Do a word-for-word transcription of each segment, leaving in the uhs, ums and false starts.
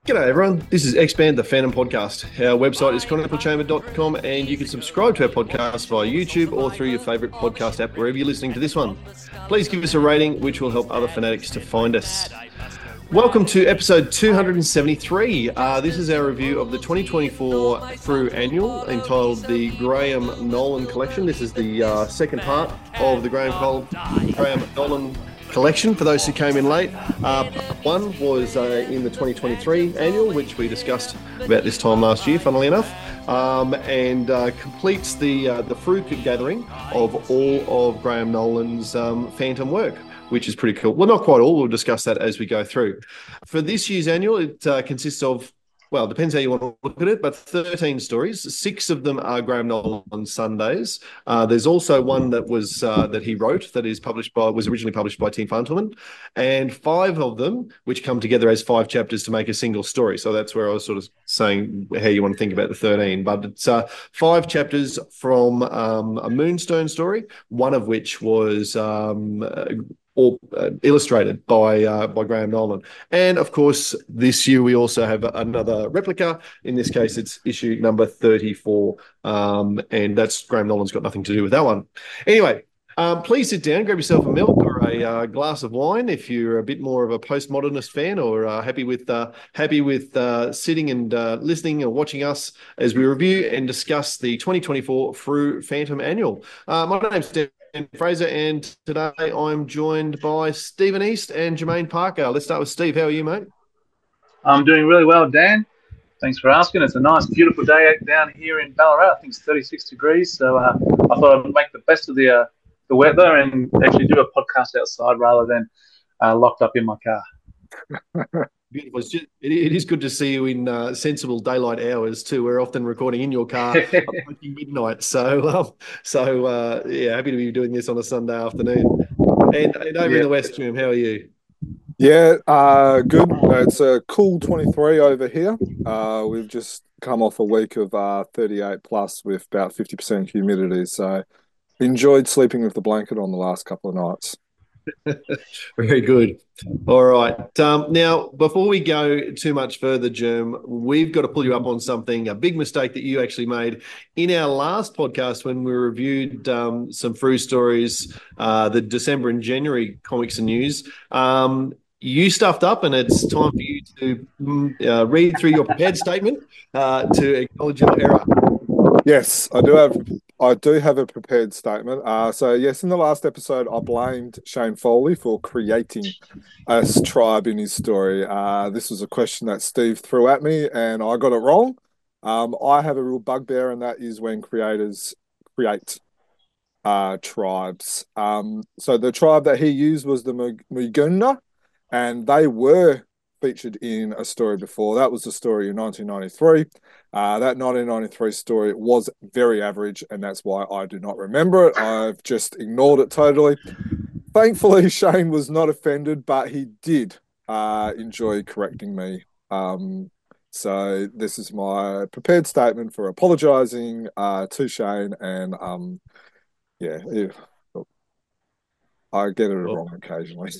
G'day everyone, this is Expand the Phantom Podcast. Our website is chronicle chamber dot com and you can subscribe to our podcast via YouTube or through your favourite podcast app wherever you're listening to this one. Please give us a rating which will help other fanatics to find us. Welcome to episode two hundred seventy-three. Uh, this is our review of the twenty twenty-four Frew Annual entitled the Graham Nolan Collection. This is the uh, second part of the Graham, Col- Graham Nolan collection for those who came in late. Uh, one was uh, in the twenty twenty-three annual, which we discussed about this time last year, funnily enough, um, and uh, completes the uh, the Frew gathering of all of Graham Nolan's um, Phantom work, which is pretty cool. Well, not quite all. We'll discuss that as we go through. For this year's annual, it uh, consists of, well, it depends how you want to look at it, but thirteen stories. Six of them are Graham Nolan Sundays. Uh, there's also one that was uh, that he wrote that is published by was originally published by Tim Fantelman, and five of them which come together as five chapters to make a single story. So that's where I was sort of saying how you want to think about the thirteen. But it's uh, five chapters from um, a Moonstone story, one of which was um, or uh, illustrated by uh, by Graham Nolan. And of course, this year we also have another replica. In this case, it's issue number thirty-four, um, and that's Graham Nolan's got nothing to do with that one. Anyway, um, please sit down, grab yourself a milk or a uh, glass of wine if you're a bit more of a postmodernist fan, or uh, happy with uh, happy with uh, sitting and uh, listening and watching us as we review and discuss the twenty twenty-four Frew Phantom Annual. Uh, my name's Dan Fraser, and today I'm joined by Stephen East and Jermaine Parker. Let's start with Steve. How are you, mate? I'm doing really well, Dan. Thanks for asking. It's a nice, beautiful day down here in Ballarat. I think it's thirty-six degrees, so uh, I thought I'd make the best of the uh, the weather and actually do a podcast outside rather than uh, locked up in my car. Beautiful. It's just, it, it is good to see you in uh, sensible daylight hours too. We're often recording in your car approaching midnight. So, um, so uh, yeah, happy to be doing this on a Sunday afternoon. And, and over yeah. in the West Room, how are you? Yeah, uh, good. It's a cool twenty-three over here. Uh, we've just come off a week of uh, thirty-eight plus with about fifty percent humidity. So, enjoyed sleeping with the blanket on the last couple of nights. Very good. All right. Um, now, before we go too much further, Germ, we've got to pull you up on something, a big mistake that you actually made in our last podcast when we reviewed um, some Frew stories, uh, the December and January comics and news. Um, you stuffed up, and it's time for you to uh, read through your prepared statement uh, to acknowledge your error. Yes, I do have. I do have a prepared statement. Uh, so yes, in the last episode, I blamed Shane Foley for creating a tribe in his story. Uh, this was a question that Steve threw at me, and I got it wrong. Um, I have a real bugbear, and that is when creators create uh, tribes. Um, so the tribe that he used was the Mugunda, and they were featured in a story before. That was the story in nineteen ninety-three. Uh, that nineteen ninety-three story was very average, and that's why I do not remember it. I've just ignored it totally. Thankfully, Shane was not offended, but he did uh, enjoy correcting me. Um, so this is my prepared statement for apologising uh, to Shane, and um, yeah, I get it wrong occasionally.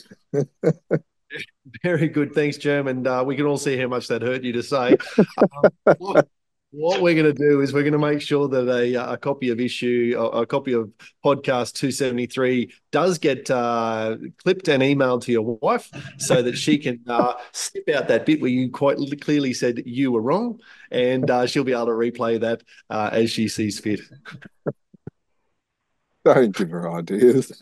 Very good. Thanks, Germ. And uh, we can all see how much that hurt you to say. Um, what, what we're going to do is we're going to make sure that a, a copy of issue, a, a copy of podcast two seventy-three does get uh, clipped and emailed to your wife so that she can uh, snip out that bit where you quite clearly said you were wrong, and uh, she'll be able to replay that uh, as she sees fit. Don't give her ideas.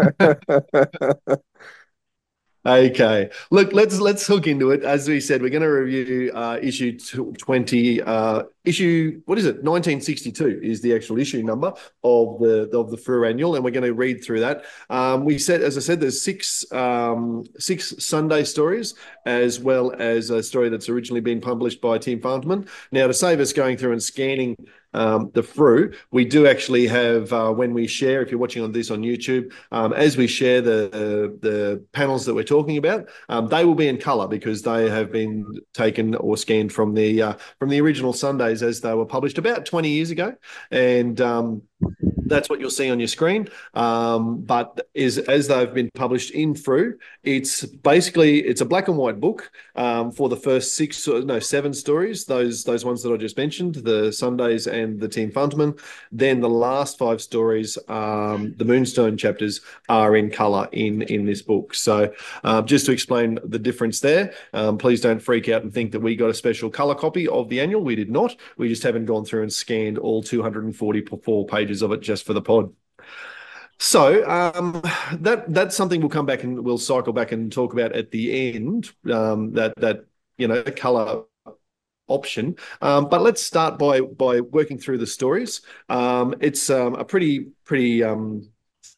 Okay, look, let's let's hook into it. As we said, we're going to review uh, issue twenty. Uh, issue what is it? nineteen sixty-two is the actual issue number of the of the Frew Annual, and we're going to read through that. Um, we said, as I said, there's six um, six Sunday stories, as well as a story that's originally been published by Tim Fantelman. Now, to save us going through and scanning Um, the Frew, we do actually have uh, when we share, if you're watching on this on YouTube, um, as we share the uh, the panels that we're talking about, um, they will be in colour because they have been taken or scanned from the uh, from the original Sundays as they were published about twenty years ago, and um, That's what you'll see on your screen. Um, but is as they've been published in Frew, it's basically it's a black and white book um, for the first six, no, seven stories. Those those ones that I just mentioned, the Sundays and the Team Fundman. Then the last five stories, um, the Moonstone chapters, are in colour in in this book. So uh, just to explain the difference there, um, please don't freak out and think that we got a special colour copy of the annual. We did not. We just haven't gone through and scanned all two hundred forty-four pages of it just for the pod. So um, that that's something we'll come back and we'll cycle back and talk about at the end. Um, that that you know color option. Um, but let's start by by working through the stories. Um, it's um, a pretty pretty um,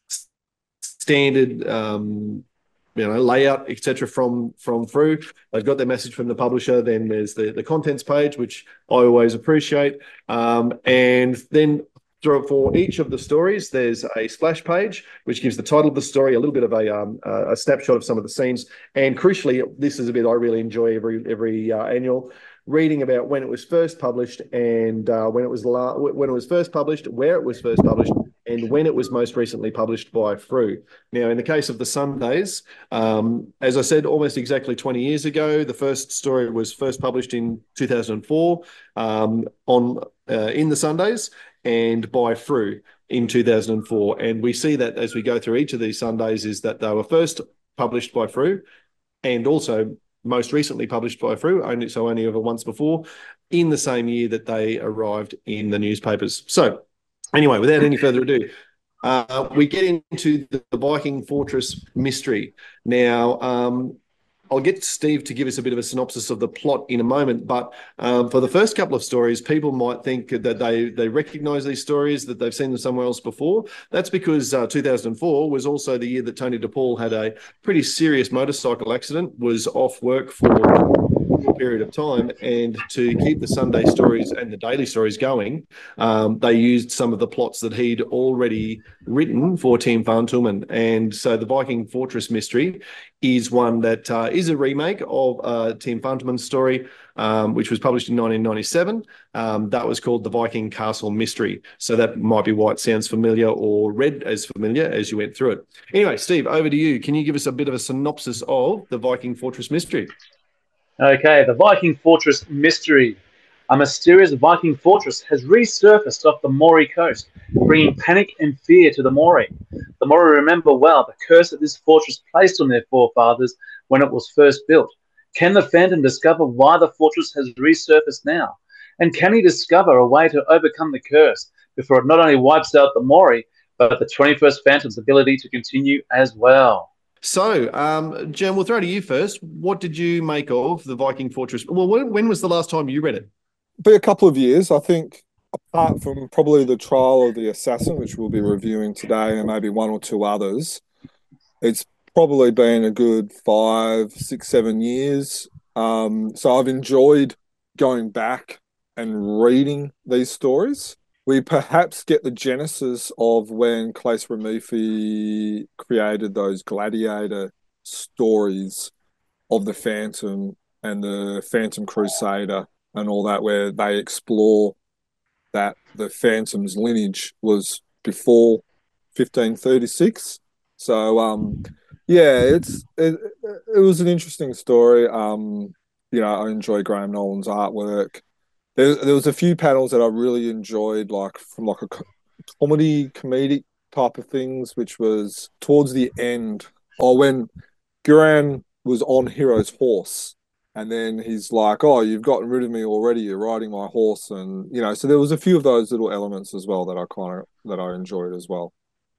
standard. Um, you know, layout, et cetera, from from Frew. They've got their message from the publisher. Then there's the the contents page, which I always appreciate, um, and then for each of the stories, there's a splash page, which gives the title of the story, a little bit of a, um, a snapshot of some of the scenes. And crucially, this is a bit I really enjoy every every uh, annual, reading about when it was first published and uh, when it was la- when it was first published, where it was first published, and when it was most recently published by Frew. Now, in the case of the Sundays, um, as I said, almost exactly twenty years ago, the first story was first published in two thousand four um, on uh, in the Sundays, and by Frew in two thousand four. And we see that as we go through each of these Sundays is that they were first published by Frew and also most recently published by Frew, only so only ever once before, in the same year that they arrived in the newspapers. So anyway, without any further ado, uh, we get into the, the Viking Fortress mystery. Now, um, I'll get Steve to give us a bit of a synopsis of the plot in a moment, but um, for the first couple of stories, people might think that they they recognise these stories, that they've seen them somewhere else before. That's because uh, two thousand four was also the year that Tony DePaul had a pretty serious motorcycle accident, was off work for a period of time, and to keep the Sunday stories and the daily stories going, um, they used some of the plots that he'd already written for Team Fundman. And so the Viking Fortress mystery is one that uh, is a remake of uh, Team Fundman's story, um, which was published in nineteen ninety-seven. Um, that was called the Viking Castle Mystery. So that might be why it sounds familiar or read as familiar as you went through it. Anyway, Steve, over to you. Can you give us a bit of a synopsis of the Viking Fortress mystery? Okay, the Viking Fortress mystery. A mysterious Viking fortress has resurfaced off the Moray coast, bringing panic and fear to the Moray. The Moray remember well the curse that this fortress placed on their forefathers when it was first built. Can the Phantom discover why the fortress has resurfaced now? And can he discover a way to overcome the curse before it not only wipes out the Moray, but the twenty-first Phantom's ability to continue as well? So, um, Jen, we'll throw to you first. What did you make of the Viking Fortress? Well, when, when was the last time you read it? Be a couple of years, I think, apart from probably the Trial of the Assassin, which we'll be reviewing today, and maybe one or two others. It's probably been a good five, six, seven years. Um, so I've enjoyed going back and reading these stories. We perhaps get the genesis of when Claes Ramufi created those gladiator stories of the Phantom and the Phantom Crusader and all that, where they explore that the Phantom's lineage was before fifteen thirty-six. So, um, yeah, it's it, it was an interesting story. Um, you know, I enjoy Graham Nolan's artwork. There, there was a few panels that I really enjoyed, like from like a comedy, comedic type of things, which was towards the end, or when Guran was on Hero's horse, and then he's like, "Oh, you've gotten rid of me already. You're riding my horse," and you know, so there was a few of those little elements as well that I kind of that I enjoyed as well.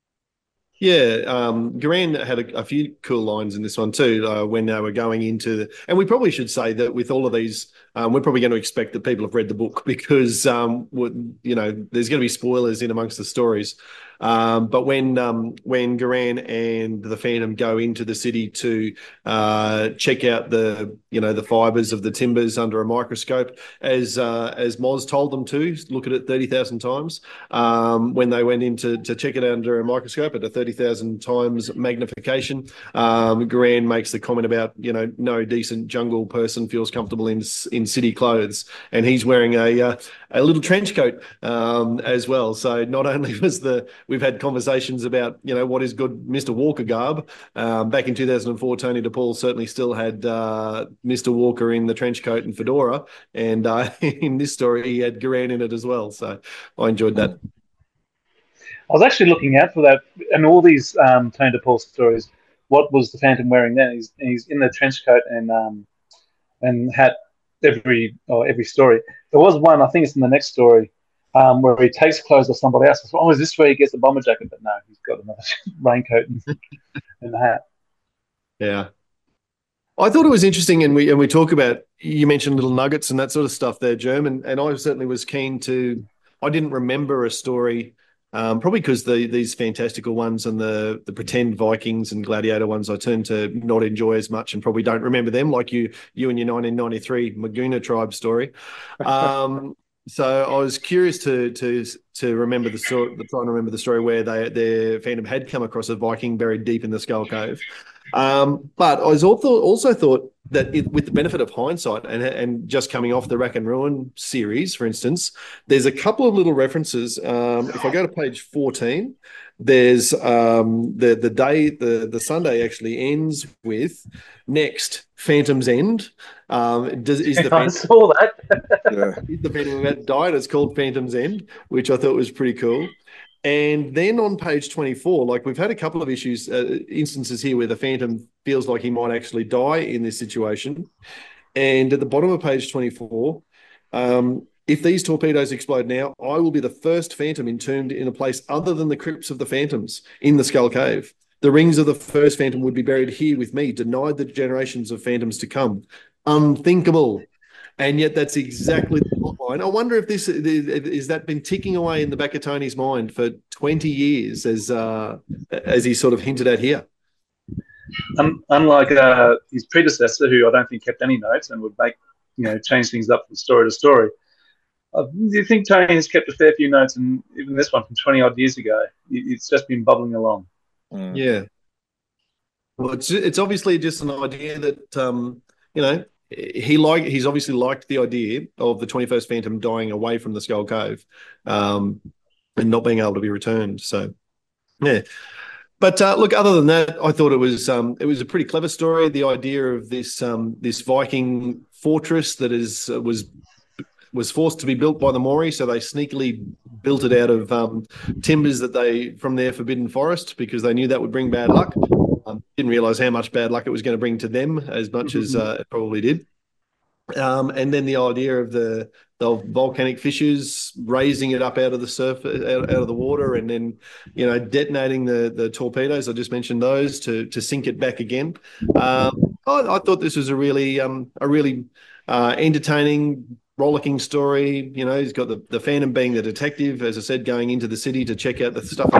Yeah, um, Guran had a, a few cool lines in this one too uh, when they were going into the, and we probably should say that with all of these, um, we're probably going to expect that people have read the book because, um, you know, there's going to be spoilers in amongst the stories. Um, but when um, when Guran and the Phantom go into the city to uh, check out the you know the fibers of the timbers under a microscope, as uh, as Moz told them to look at it thirty thousand times, um, when they went in to, to check it under a microscope at a thirty thirty thousand times magnification. Um, Garan makes the comment about, you know, no decent jungle person feels comfortable in in city clothes, and he's wearing a uh, a little trench coat um, as well. So not only was the we've had conversations about, you know, what is good Mister Walker garb. Um, back in two thousand four, Tony DePaul certainly still had uh, Mister Walker in the trench coat and fedora, and uh, in this story he had Garan in it as well. So I enjoyed that. I was actually looking out for that, and all these um, Tony DePaul stories. What was the Phantom wearing then? He's he's in the trench coat and um, and hat every or every story. There was one, I think it's in the next story, um, where he takes clothes of somebody else. I thought, oh, is this where he gets the bomber jacket? But no, he's got another raincoat and, and the hat. Yeah. I thought it was interesting, and we and we talk about, you mentioned little nuggets and that sort of stuff there, Germ, and, and I certainly was keen to. I didn't remember a story, um, probably because the these fantastical ones and the the pretend Vikings and gladiator ones I tend to not enjoy as much, and probably don't remember them like you you and your nineteen ninety-three Maguna tribe story. Um, so I was curious to to to remember the story, trying to remember the story where they their Phantom had come across a Viking buried deep in the Skull Cave. Um, but I was also also thought that it, with the benefit of hindsight and and just coming off the Rack and Ruin series, for instance, there's a couple of little references. Um, if I go to page fourteen, there's um, the the day the the Sunday actually ends with next Phantom's End. Um, does is the I Phantom, saw that. Yeah. is the Phantom that died? It's called Phantom's End, which I thought was pretty cool. And then on page twenty-four, like we've had a couple of issues, uh, instances here where the Phantom feels like he might actually die in this situation. And at the bottom of page twenty-four, um, if these torpedoes explode now, I will be the first Phantom entombed in a place other than the crypts of the Phantoms in the Skull Cave. The rings of the first Phantom would be buried here with me, denied the generations of Phantoms to come. Unthinkable. And yet that's exactly the plotline. I wonder if this is that been ticking away in the back of Tony's mind for twenty years, as uh, as he sort of hinted at here. Um, unlike uh, his predecessor, who I don't think kept any notes and would make, you know, change things up from story to story. Uh, do you think Tony has kept a fair few notes, and even this one from twenty odd years ago, it's just been bubbling along? Mm. Yeah. Well, it's it's obviously just an idea that um, you know. He like he's obviously liked the idea of the twenty-first Phantom dying away from the Skull Cave, um, and not being able to be returned. So, yeah. But uh, look, other than that, I thought it was um, it was a pretty clever story. The idea of this um, this Viking fortress that is uh, was was forced to be built by the Maori, so they sneakily built it out of um, timbers that they from their forbidden forest because they knew that would bring bad luck. Um, didn't realize how much bad luck it was going to bring to them as much as uh, it probably did. Um, and then the idea of the the volcanic fissures, raising it up out of the surface, out, out of the water, and then, you know, detonating the the torpedoes. I just mentioned those to to sink it back again. Um, I, I thought this was a really um, a really uh, entertaining, rollicking story. You know, he's got the the Phantom being the detective, as I said, going into the city to check out the stuff.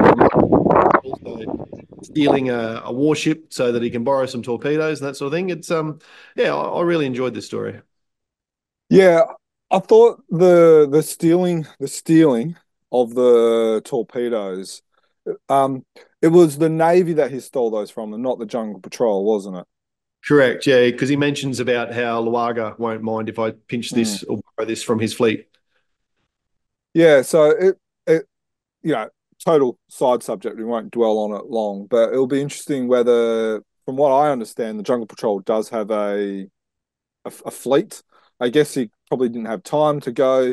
Also stealing a, a warship so that he can borrow some torpedoes and that sort of thing. It's um, yeah, I, I really enjoyed this story. Yeah, I thought the the stealing the stealing of the torpedoes, um, it was the Navy that he stole those from, and not the Jungle Patrol, wasn't it? Correct, yeah, because he mentions about how Luaga won't mind if I pinch this Mm. or borrow this from his fleet. Yeah, so it it you know, total side subject. We won't dwell on it long, but it'll be interesting whether, from what I understand, the Jungle Patrol does have a a, a fleet. I guess he probably didn't have time to go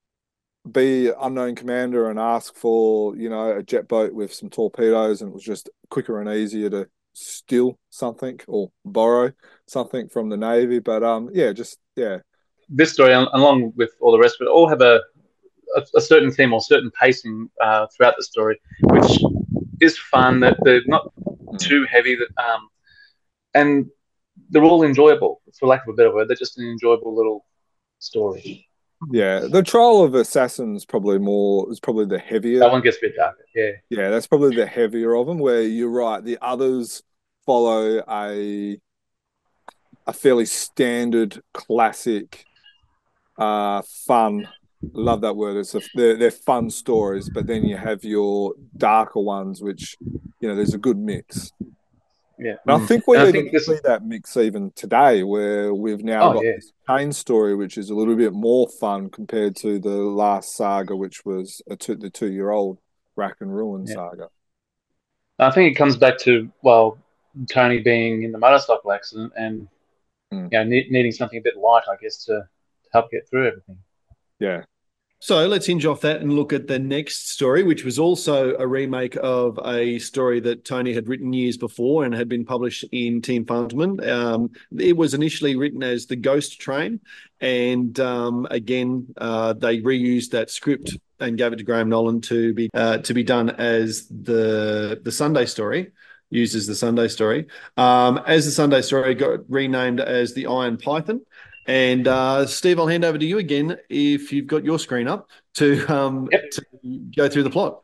be unknown commander and ask for, you know, a jet boat with some torpedoes, and it was just quicker and easier to steal something or borrow something from the Navy. But um, yeah, just yeah, This story, along with all the rest of it, all have a a, a certain theme or certain pacing uh, throughout the story, which is fun. That they're not too heavy. That um, and they're all enjoyable, for lack of a better word. They're just an enjoyable little story. yeah. The Trial of Assassins probably more is probably the heavier. That one gets a bit darker. Yeah, Yeah, that's probably the heavier of them. Where you're right, the others follow a a fairly standard, classic, uh, fun love that word. It's a, they're, they're fun stories, but then you have your darker ones, which, you know, there's a good mix. Yeah. And I Mm. think we And I even think this. see that mix even today, where we've now Oh got yeah. this Kane story, which is a little bit more fun compared to the last saga, which was a two, the two-year-old Rack and Ruin Yeah. saga. I think it comes back to, well, Tony being in the motorcycle accident and Mm. you know ne- needing something a bit light, I guess, to, to help get through everything. Yeah. So let's hinge off that and look at the next story, which was also a remake of a story that Tony had written years before and had been published in Team Fantomen. Um, it was initially written as The Ghost Train, and um, again, uh, they reused that script and gave it to Graham Nolan to be uh, to be done as the the Sunday story. Used as the Sunday story. Um, as the Sunday story got renamed as The Iron Python. And uh, Steve, I'll hand over to you again if you've got your screen up to um, Yep. to go through the plot.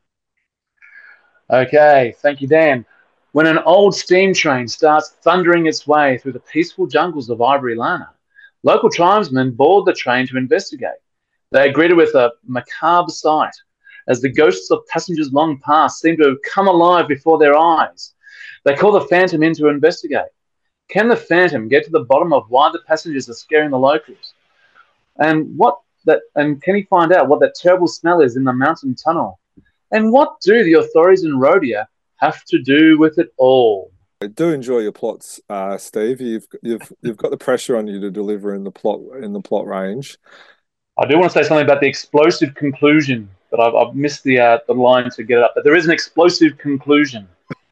Okay, thank you, Dan. When an old steam train starts thundering its way through the peaceful jungles of Ivory Lana, local tribesmen board the train to investigate. They are greeted with a macabre sight as the ghosts of passengers long past seem to have come alive before their eyes. They call the Phantom in to investigate. Can the Phantom get to the bottom of why the passengers are scaring the locals? And what that and can he find out what that terrible smell is in the mountain tunnel? And what do the authorities in Rhodia have to do with it all? I do enjoy your plots, uh, Steve. You've you've you've got the pressure on you to deliver in the plot in the plot range. I do want to say something about the explosive conclusion, but I've, I've missed the uh, the line to get it up. But there is an explosive conclusion.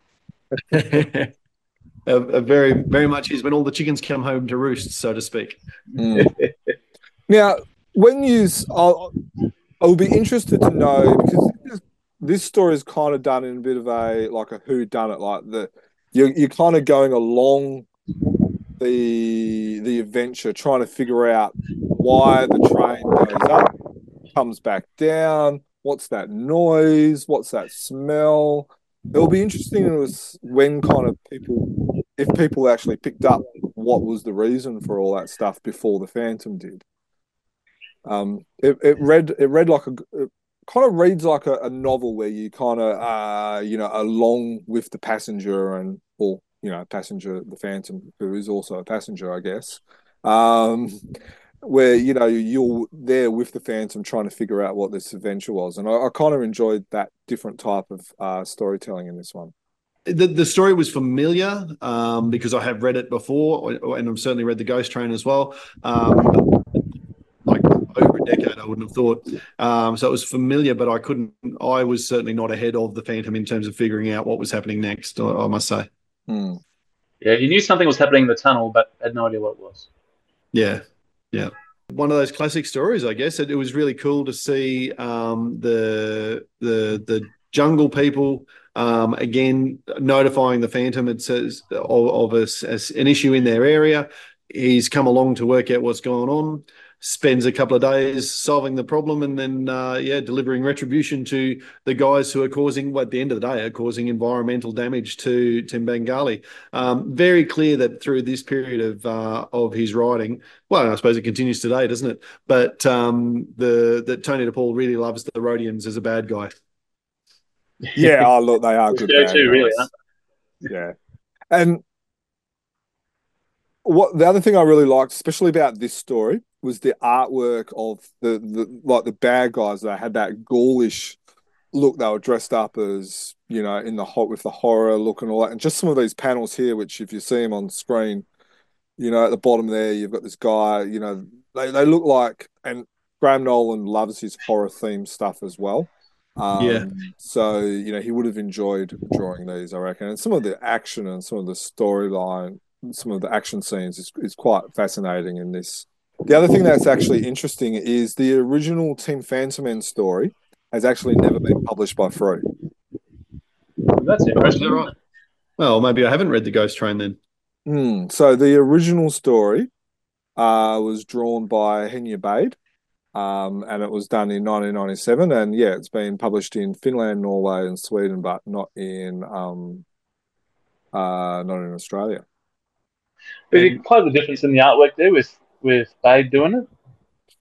a, a very, very much is when all the chickens come home to roost, so to speak. Mm. Now, when you, I'll, I'll be interested to know because this, this story is kind of done in a bit of a like a who done it, like the you're you're kind of going along the the adventure, trying to figure out why the train goes up, comes back down. What's that noise? What's that smell? It'll be interesting to us when kind of people, if people actually picked up what was the reason for all that stuff before the Phantom did. Um, it, it read it read like a it kind of reads like a, a novel where you kind of uh you know along with the passenger and or you know passenger the Phantom who is also a passenger I guess um where you know you're there with the Phantom trying to figure out what this adventure was, and I, I kind of enjoyed that different type of uh storytelling in this one. The, the story was familiar um, because I have read it before, and I've certainly read The Ghost Train as well. Um, like over a decade, I wouldn't have thought. Um, so it was familiar, but I couldn't. I was certainly not ahead of the Phantom in terms of figuring out what was happening next. I, I must say. Hmm. Yeah, you knew something was happening in the tunnel, but had no idea what it was. Yeah, yeah. One of those classic stories, I guess. It, it was really cool to see um, the the the jungle people um, again notifying the Phantom. It says of, of a, as an issue in their area. He's come along to work out what's going on. Spends a couple of days solving the problem, and then uh, yeah, delivering retribution to the guys who are causing, well, at the end of the day, are causing environmental damage to Tim Bengali. Um, very clear that through this period of uh, of his writing, well, I suppose it continues today, doesn't it? But um, the that Tony DePaul really loves the Rhodians as a bad guy. Yeah, oh look, they are Which good go bad to really, guys. huh? Yeah, and what the other thing I really liked, especially about this story, was the artwork of the, the like the bad guys that had that ghoulish look. They were dressed up as you know in the hot with the horror look and all that, and just some of these panels here, which if you see them on screen, you know at the bottom there, you've got this guy. You know they they look like, and Graham Nolan loves his horror themed stuff as well. Yeah. Um, so you know he would have enjoyed drawing these, I reckon. And some of the action and some of the storyline, some of the action scenes is, is quite fascinating in this. The other thing that's actually interesting is the original Team Phantom story has actually never been published by Freud. That's interesting. Is that right? Well, maybe I haven't read The Ghost Train then. Mm, so the original story uh, was drawn by Henya Bade, um, and it was done in nineteen ninety-seven. And yeah, it's been published in Finland, Norway, and Sweden, but not in um, uh, not in Australia. But you And quite the difference in the artwork there with with Bade doing it.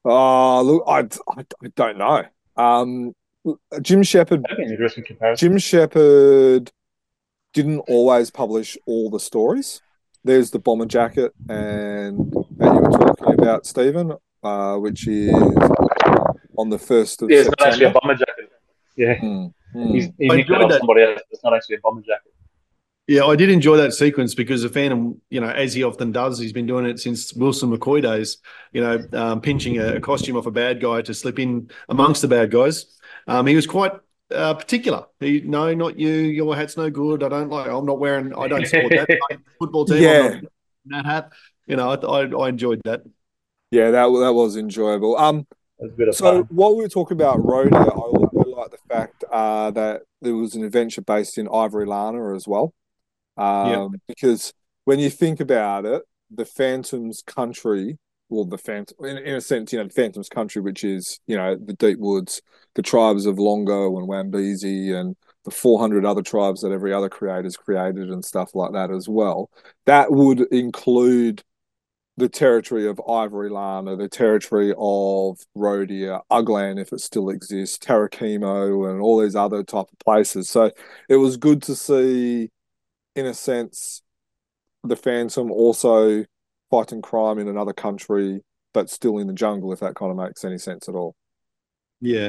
Oh, look, I, I, I don't know. Um, Jim Shepard, That'd be an interesting comparison. Jim Shepard didn't always publish all the stories. There's the Bomber Jacket, and that you were talking about, Stephen, uh, which is on the first of Yeah, it's not actually a September. bomber jacket. Yeah, Mm, he's mm. he I nicked that enjoyed off that. somebody else. It's not actually a bomber jacket. Yeah, I did enjoy that sequence because the Phantom, you know, as he often does, he's been doing it since Wilson McCoy days, you know, um, pinching a, a costume off a bad guy to slip in amongst the bad guys. Um, he was quite uh, particular. He, no, not you. Your hat's no good. I don't like. I'm not wearing. I don't support that football team. I'm not Yeah, in that hat. You know, I, I, I enjoyed that. yeah, that that was enjoyable. Um, It was a bit of so fun. while we were talking about Rhodia, I also like the fact uh, that there was an adventure based in Ivory Lana as well. Yeah, Um, because when you think about it, the Phantom's country, well, the Phantom, in, in a sense, you know, the Phantom's country, which is, you know, the Deep Woods, the tribes of Longo and Wambezi and the four hundred other tribes that every other creator's created and stuff like that as well. That would include the territory of Ivory Lana, the territory of Rhodia, Uglan, if it still exists, Tarakimo, and all these other type of places. So it was good to see, in a sense, the Phantom also fighting crime in another country, but still in the jungle, if that kind of makes any sense at all. yeah,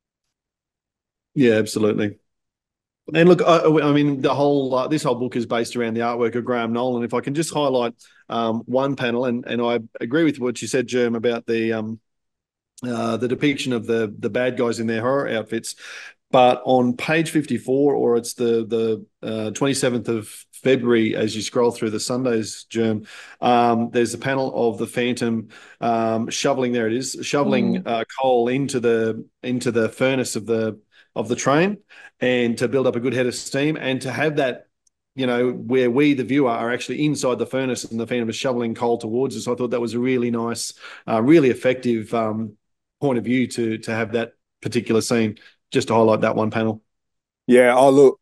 yeah, absolutely. And look, I, I mean, the whole uh, this whole book is based around the artwork of Graham Nolan. If I can just highlight um, one panel, and and I agree with what you said, Germ, about the um, uh, the depiction of the the bad guys in their horror outfits. But on page fifty-four, or it's the the uh, twenty-seventh of February, as you scroll through the Sundays, Germ, um, there's a panel of the Phantom um, shoveling. There it is, shoveling Mm. uh, coal into the into the furnace of the of the train, and to build up a good head of steam, and to have that, you know, where we, the viewer, are actually inside the furnace and the Phantom is shoveling coal towards us. I thought that was a really nice, uh, really effective um, point of view to to have that particular scene. Just to highlight that one panel. Yeah, I look,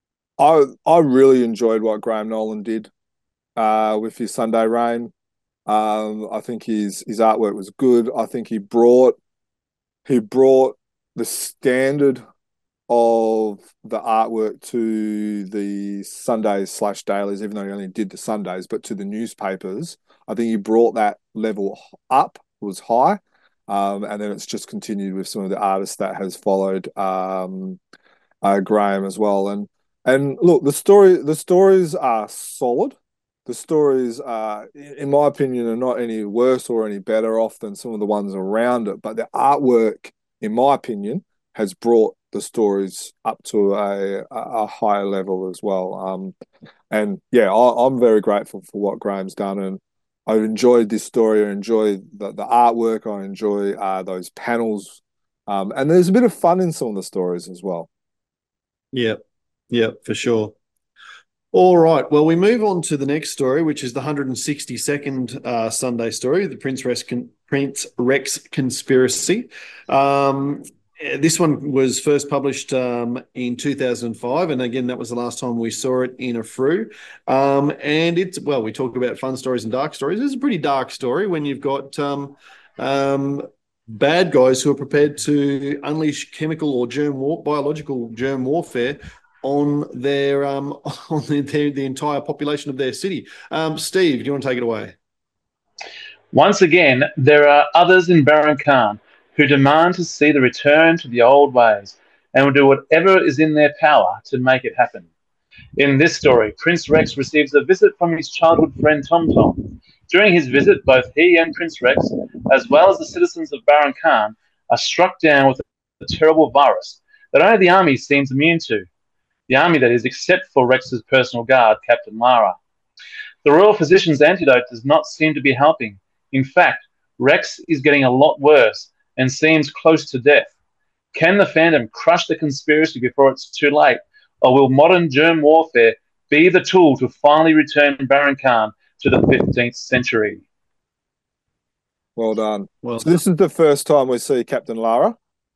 I I really enjoyed what Graham Nolan did uh, with his Sunday Rain. Um, I think his his artwork was good. I think he brought he brought the standard of the artwork to the Sundays slash dailies, even though he only did the Sundays, but to the newspapers. I think he brought that level up, was high. Um, and then it's just continued with some of the artists that has followed um, uh, Graham as well. And and look, the story the stories are solid. The stories are, in my opinion, are not any worse or any better off than some of the ones around it. But the artwork, in my opinion, has brought the stories up to a a higher level as well. Um, and yeah, I, I'm very grateful for what Graham's done, and I enjoyed this story. I enjoy the, the artwork. I enjoy uh, those panels, um, and there's a bit of fun in some of the stories as well. Yeah, yeah, for sure. All right. Well, we move on to the next story, which is the one hundred sixty-second uh, Sunday story, the Prince Rex, Con- Prince Rex conspiracy. Um, this one was first published um, in two thousand five, and again, that was the last time we saw it in a Frew. Um, and it's, well, we talk about fun stories and dark stories. It's a pretty dark story when you've got um, um, bad guys who are prepared to unleash chemical or germ war- biological germ warfare on their um on the, their, the entire population of their city. Um, Steve, do you want to take it away? Once again, there are others in Baron Khan who demand to see the return to the old ways and will do whatever is in their power to make it happen. In this story, Prince Rex receives a visit from his childhood friend Tom Tom. During his visit, both he and Prince Rex, as well as the citizens of Baron Khan, are struck down with a terrible virus that only the army seems immune to. The army, that is, except for Rex's personal guard, Captain Lara. The royal physician's antidote does not seem to be helping. In fact, Rex is getting a lot worse and seems close to death. Can the Phantom crush the conspiracy before it's too late, or will modern germ warfare be the tool to finally return Baron Khan to the fifteenth century? Well done. Well, So this is the first time we see Captain Lara,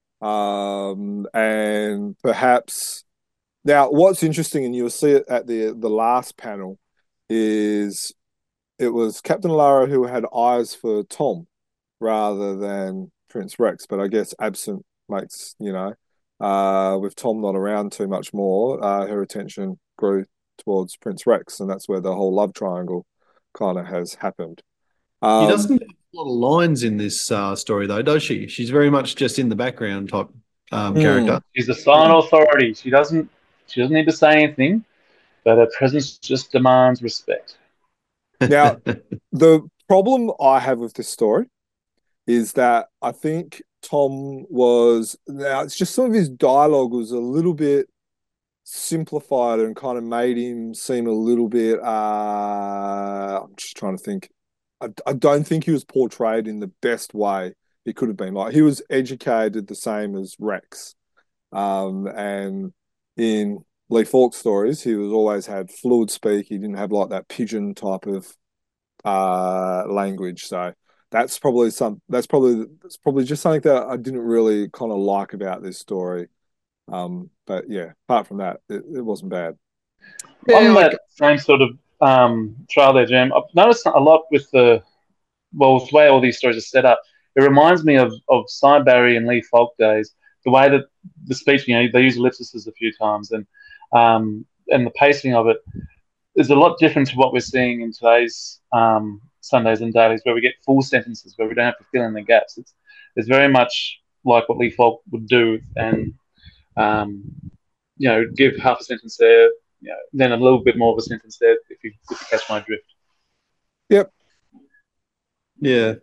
um, and perhaps now what's interesting, and you'll see it at the the last panel, is it was Captain Lara who had eyes for Tom. rather than Prince Rex. But I guess absent makes, you know, uh, with Tom not around too much more, uh, her attention grew towards Prince Rex, and that's where the whole love triangle kind of has happened. She Um, doesn't have a lot of lines in this uh, story, though, does she? She's very much just in the background type um, hmm. character. She's the silent authority. She doesn't she doesn't need to say anything, but her presence just demands respect. Now, the problem I have with this story is that I think Tom was now it's just some of his dialogue was a little bit simplified and kind of made him seem a little bit uh I'm just trying to think. I, I don't think he was portrayed in the best way he could have been. Like he was educated the same as Rex. Um and in Lee Falk stories, he was always had fluid speak. He didn't have like that pigeon type of uh, language. So that's probably some. That's probably that's probably just something that I didn't really kind of like about this story. Um, but yeah, apart from that, it, it wasn't bad. On Yeah, I, that same sort of um, trial there, Jim, I've noticed a lot with the well, with the way all these stories are set up. It reminds me of of Cy Barry and Lee Falk days. The way that the speech, you know, they use ellipses a few times, and um, and the pacing of it is a lot different to what we're seeing in today's um, Sundays and dailies, where we get full sentences, where we don't have to fill in the gaps. It's it's very much like what Lee Falk would do, and um, you know, give half a sentence there, you know, then a little bit more of a sentence there, if you, if you catch my drift. Yep, yeah,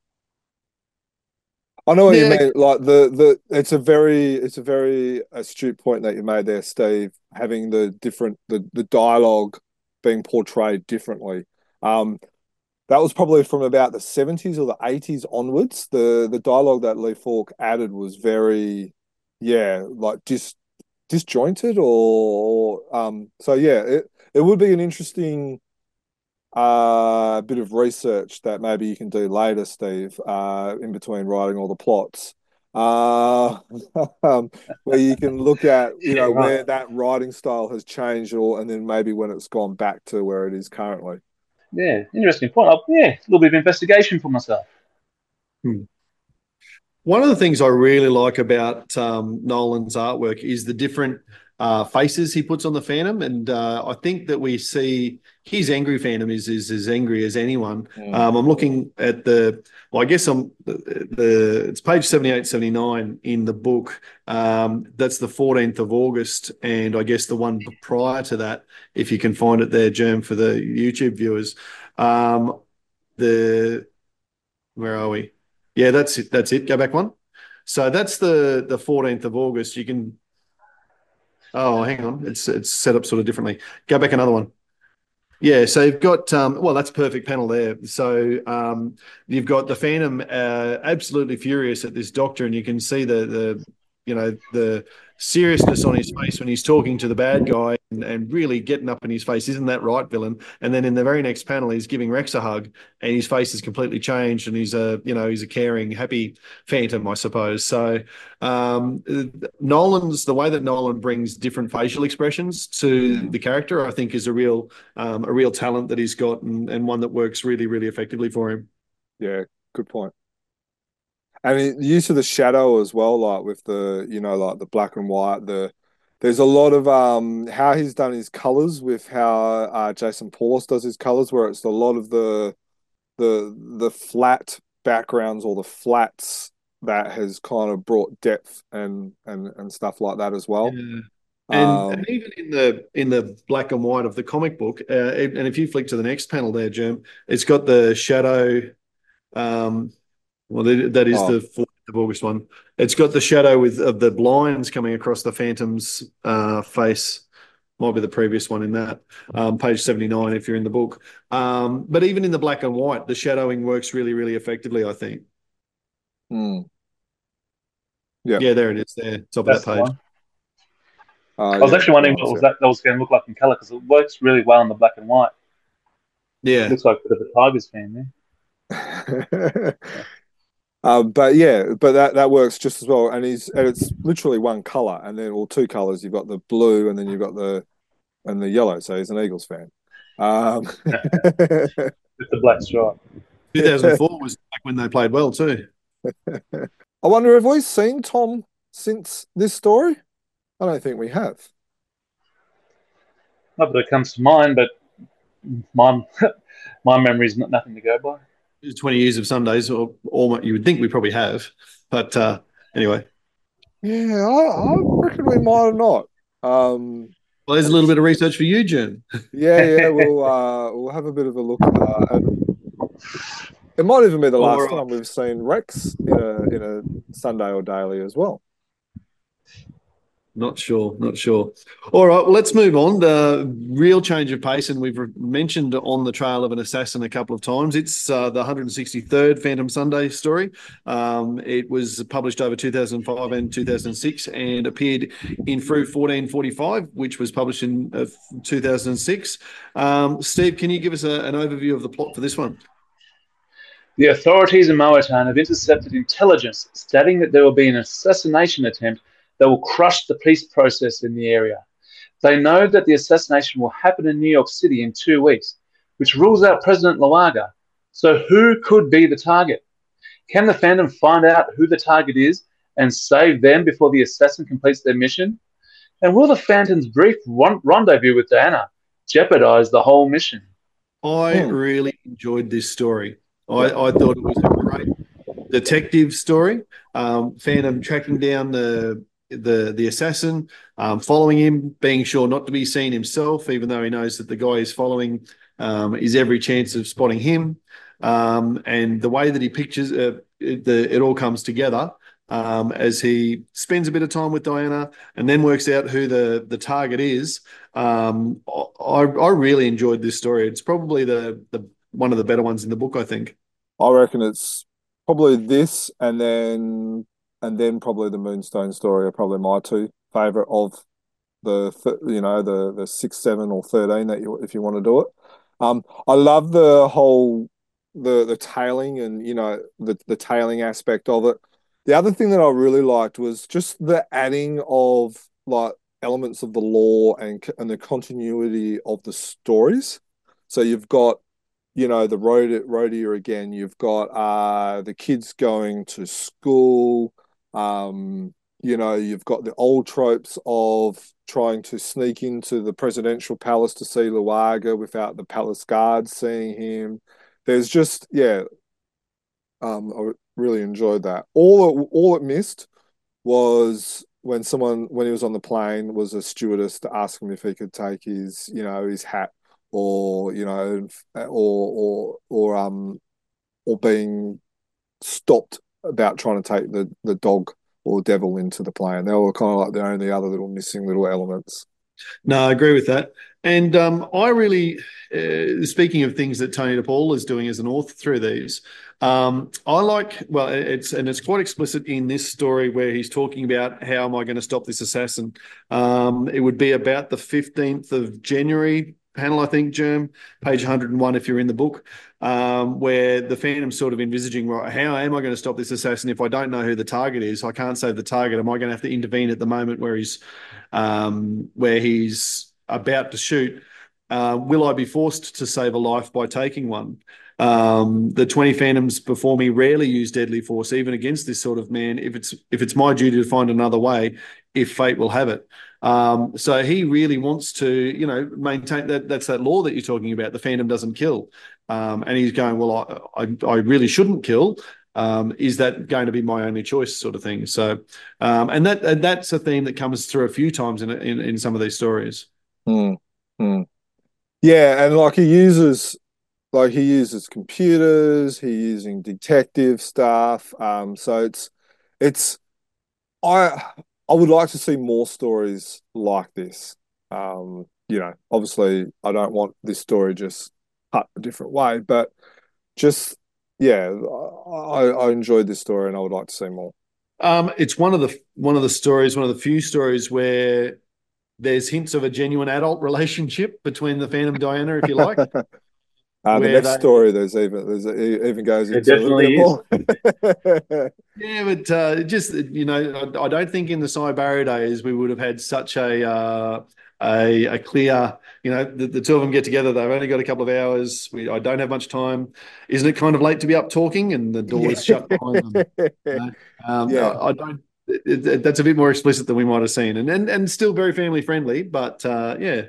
I know what you yeah. mean. Like the the it's a very it's a very astute point that you made there, Steve. Having the different the the dialogue being portrayed differently. Um, That was probably from about the seventies or the eighties onwards. The the dialogue that Lee Falk added was very, yeah, like dis disjointed or, or um so yeah, it, it would be an interesting uh bit of research that maybe you can do later, Steve, uh, in between writing all the plots. Uh um, where you can look at, you Yeah, know, right. where that writing style has changed or and then maybe when it's gone back to where it is currently. Yeah, interesting point. Oh, yeah, a little bit of investigation for myself. Hmm. One of the things I really like about um, Nolan's artwork is the different uh, faces he puts on the Phantom, and uh, I think that we see his angry Phantom is is as angry as anyone. Mm. Um, I'm looking at the, well, I guess I'm the, the it's page seventy-eight, seventy-nine in the book. Um, that's the fourteenth of August, and I guess the one prior to that, if you can find it there, Germ, for the YouTube viewers. Um, the Where are we? Yeah, that's it. That's it. Go back one. So that's the the fourteenth of August. You can. Oh, hang on. It's it's set up sort of differently. Go back another one. Yeah, so you've got um, well, that's a perfect panel there. So um, you've got the Phantom uh, absolutely furious at this doctor, and you can see the the you know the seriousness on his face when he's talking to the bad guy and, and really getting up in his face. Isn't that right, villain? And then in the very next panel, he's giving Rex a hug, and his face is completely changed, and he's a you know he's a caring, happy Phantom, I suppose. So um, Nolan's the way that Nolan brings different facial expressions to Mm. the character, I think, is a real um, a real talent that he's got and, and one that works really, really effectively for him. Yeah, good point. And the use of the shadow as well, like with the, you know, like the black and white, the there's a lot of um how he's done his colors with how uh, Jason Paulus does his colors, where it's a lot of the the the flat backgrounds or the flats that has kind of brought depth and and and stuff like that as well. Yeah. And, and Um, even in the in the black and white of the comic book, uh, and if you flick to the next panel there, Jim, it's got the shadow. Um, well, that is oh, the fourth of August one. It's got the shadow with of the blinds coming across the Phantom's uh, face. Might be the previous one in that um, page seventy-nine if you're in the book. Um, but even in the black and white, the shadowing works really, really effectively, I think. hmm, yeah, Yeah, there it is, there, top of that That's the page. one. uh, I was yeah, actually wondering what nice, was that, that was going to look like in color, because it works really well in the black and white. Yeah. Looks like a bit of a Tigers fan there. yeah. Um, but yeah, but that that works just as well, and he's and it's literally one color, and then or two colors. You've got the blue, and then you've got the and the yellow. So he's an Eagles fan. Um, With the black stripe. two thousand four was back when they played well too. I wonder, have we seen Tom since this story? I don't think we have. Not that it comes to mind, but my my memory is not nothing to go by. twenty years of Sundays, or, or you would think we probably have. But uh, anyway. Yeah, I, I reckon we might have not. Um, well, there's a little bit of research for you, Jim. Yeah, yeah, we'll uh, we'll have a bit of a look. Uh, and it might even be the last right. time we've seen Rex in a in a Sunday or daily as well. Not sure, not sure. All right, well, let's move on. The real change of pace, and we've mentioned On the Trail of an Assassin a couple of times. It's uh, the one hundred sixty-third Phantom Sunday story. Um, it was published over two thousand five and two thousand six and appeared in Through fourteen forty-five, which was published in uh, two thousand six. Um, Steve, can you give us a, an overview of the plot for this one? The authorities in Moatan have intercepted intelligence stating that there will be an assassination attempt that will crush the peace process in the area. They know that the assassination will happen in New York City in two weeks, which rules out President Loaga. So who could be the target? Can the Phantom find out who the target is and save them before the assassin completes their mission? And will the Phantom's brief rendezvous with Diana jeopardize the whole mission? I hmm. really enjoyed this story. I, I thought it was a great detective story. Um, Phantom tracking down the the the assassin, um, following him, being sure not to be seen himself, even though he knows that the guy he's following um, is every chance of spotting him. Um, and the way that he pictures uh, it, the, it all comes together um, as he spends a bit of time with Diana and then works out who the, the target is. Um, I, I really enjoyed this story. It's probably the, the one of the better ones in the book, I think. I reckon it's probably this and then and then probably the Moonstone story are probably my two favourite of the, you know, the the six, seven, or thirteen that you, if you want to do it. Um, I love the whole the the tailing and, you know, the the tailing aspect of it. The other thing that I really liked was just the adding of like elements of the lore and and the continuity of the stories. So you've got, you know, the road roadier again. You've got uh, the kids going to school. Um, you know, you've got the old tropes of trying to sneak into the presidential palace to see Loaga without the palace guards seeing him. There's just, yeah, um, I really enjoyed that. All it, all it missed was when someone, when he was on the plane, was a stewardess to ask him if he could take his, you know, his hat, or, you know, or or or um or being stopped about trying to take the the dog or devil into the plane. They were kind of like the only other little missing little elements. No, I agree with that. And um, I really, uh, speaking of things that Tony DePaul is doing as an author through these, um, I like, well, it's and it's quite explicit in this story where he's talking about how am I going to stop this assassin. Um, it would be about the fifteenth of January panel, I think, Germ, page one hundred and one if you're in the book, um, where the Phantom's sort of envisaging, right, how am I going to stop this assassin if I don't know who the target is? I can't save the target. Am I going to have to intervene at the moment where he's um, where he's about to shoot? Uh, will I be forced to save a life by taking one? Um, the twenty Phantoms before me rarely use deadly force, even against this sort of man, if it's if it's my duty to find another way, if fate will have it. Um, so he really wants to, you know, maintain that. That's that law that you're talking about. The Phantom doesn't kill. Um, and he's going, well, I, I, I really shouldn't kill. Um, is that going to be my only choice, sort of thing? So, um, and that and that's a theme that comes through a few times in in, in some of these stories. Hmm. Hmm. Yeah, and like he uses, like he uses computers. He's using detective stuff. Um, so it's it's I. I would like to see more stories like this. Um, you know, obviously, I don't want this story just cut a different way, but just, yeah, I, I enjoyed this story and I would like to see more. Um, it's one of the one of the stories, one of the few stories where there's hints of a genuine adult relationship between the Phantom and Diana, if you like. Uh, the next they, story, there's even there's it even goes into a little bit more. Yeah, but uh, just, you know, I, I don't think in the Cybarria days we would have had such a uh, a, a clear, you know, the, the two of them get together. They've only got a couple of hours. We, I don't have much time. Isn't it kind of late to be up talking and the door's shut behind them? You know? um, Yeah. I, I don't. It, it, that's a bit more explicit than we might have seen, and and, and still very family friendly. But uh, yeah,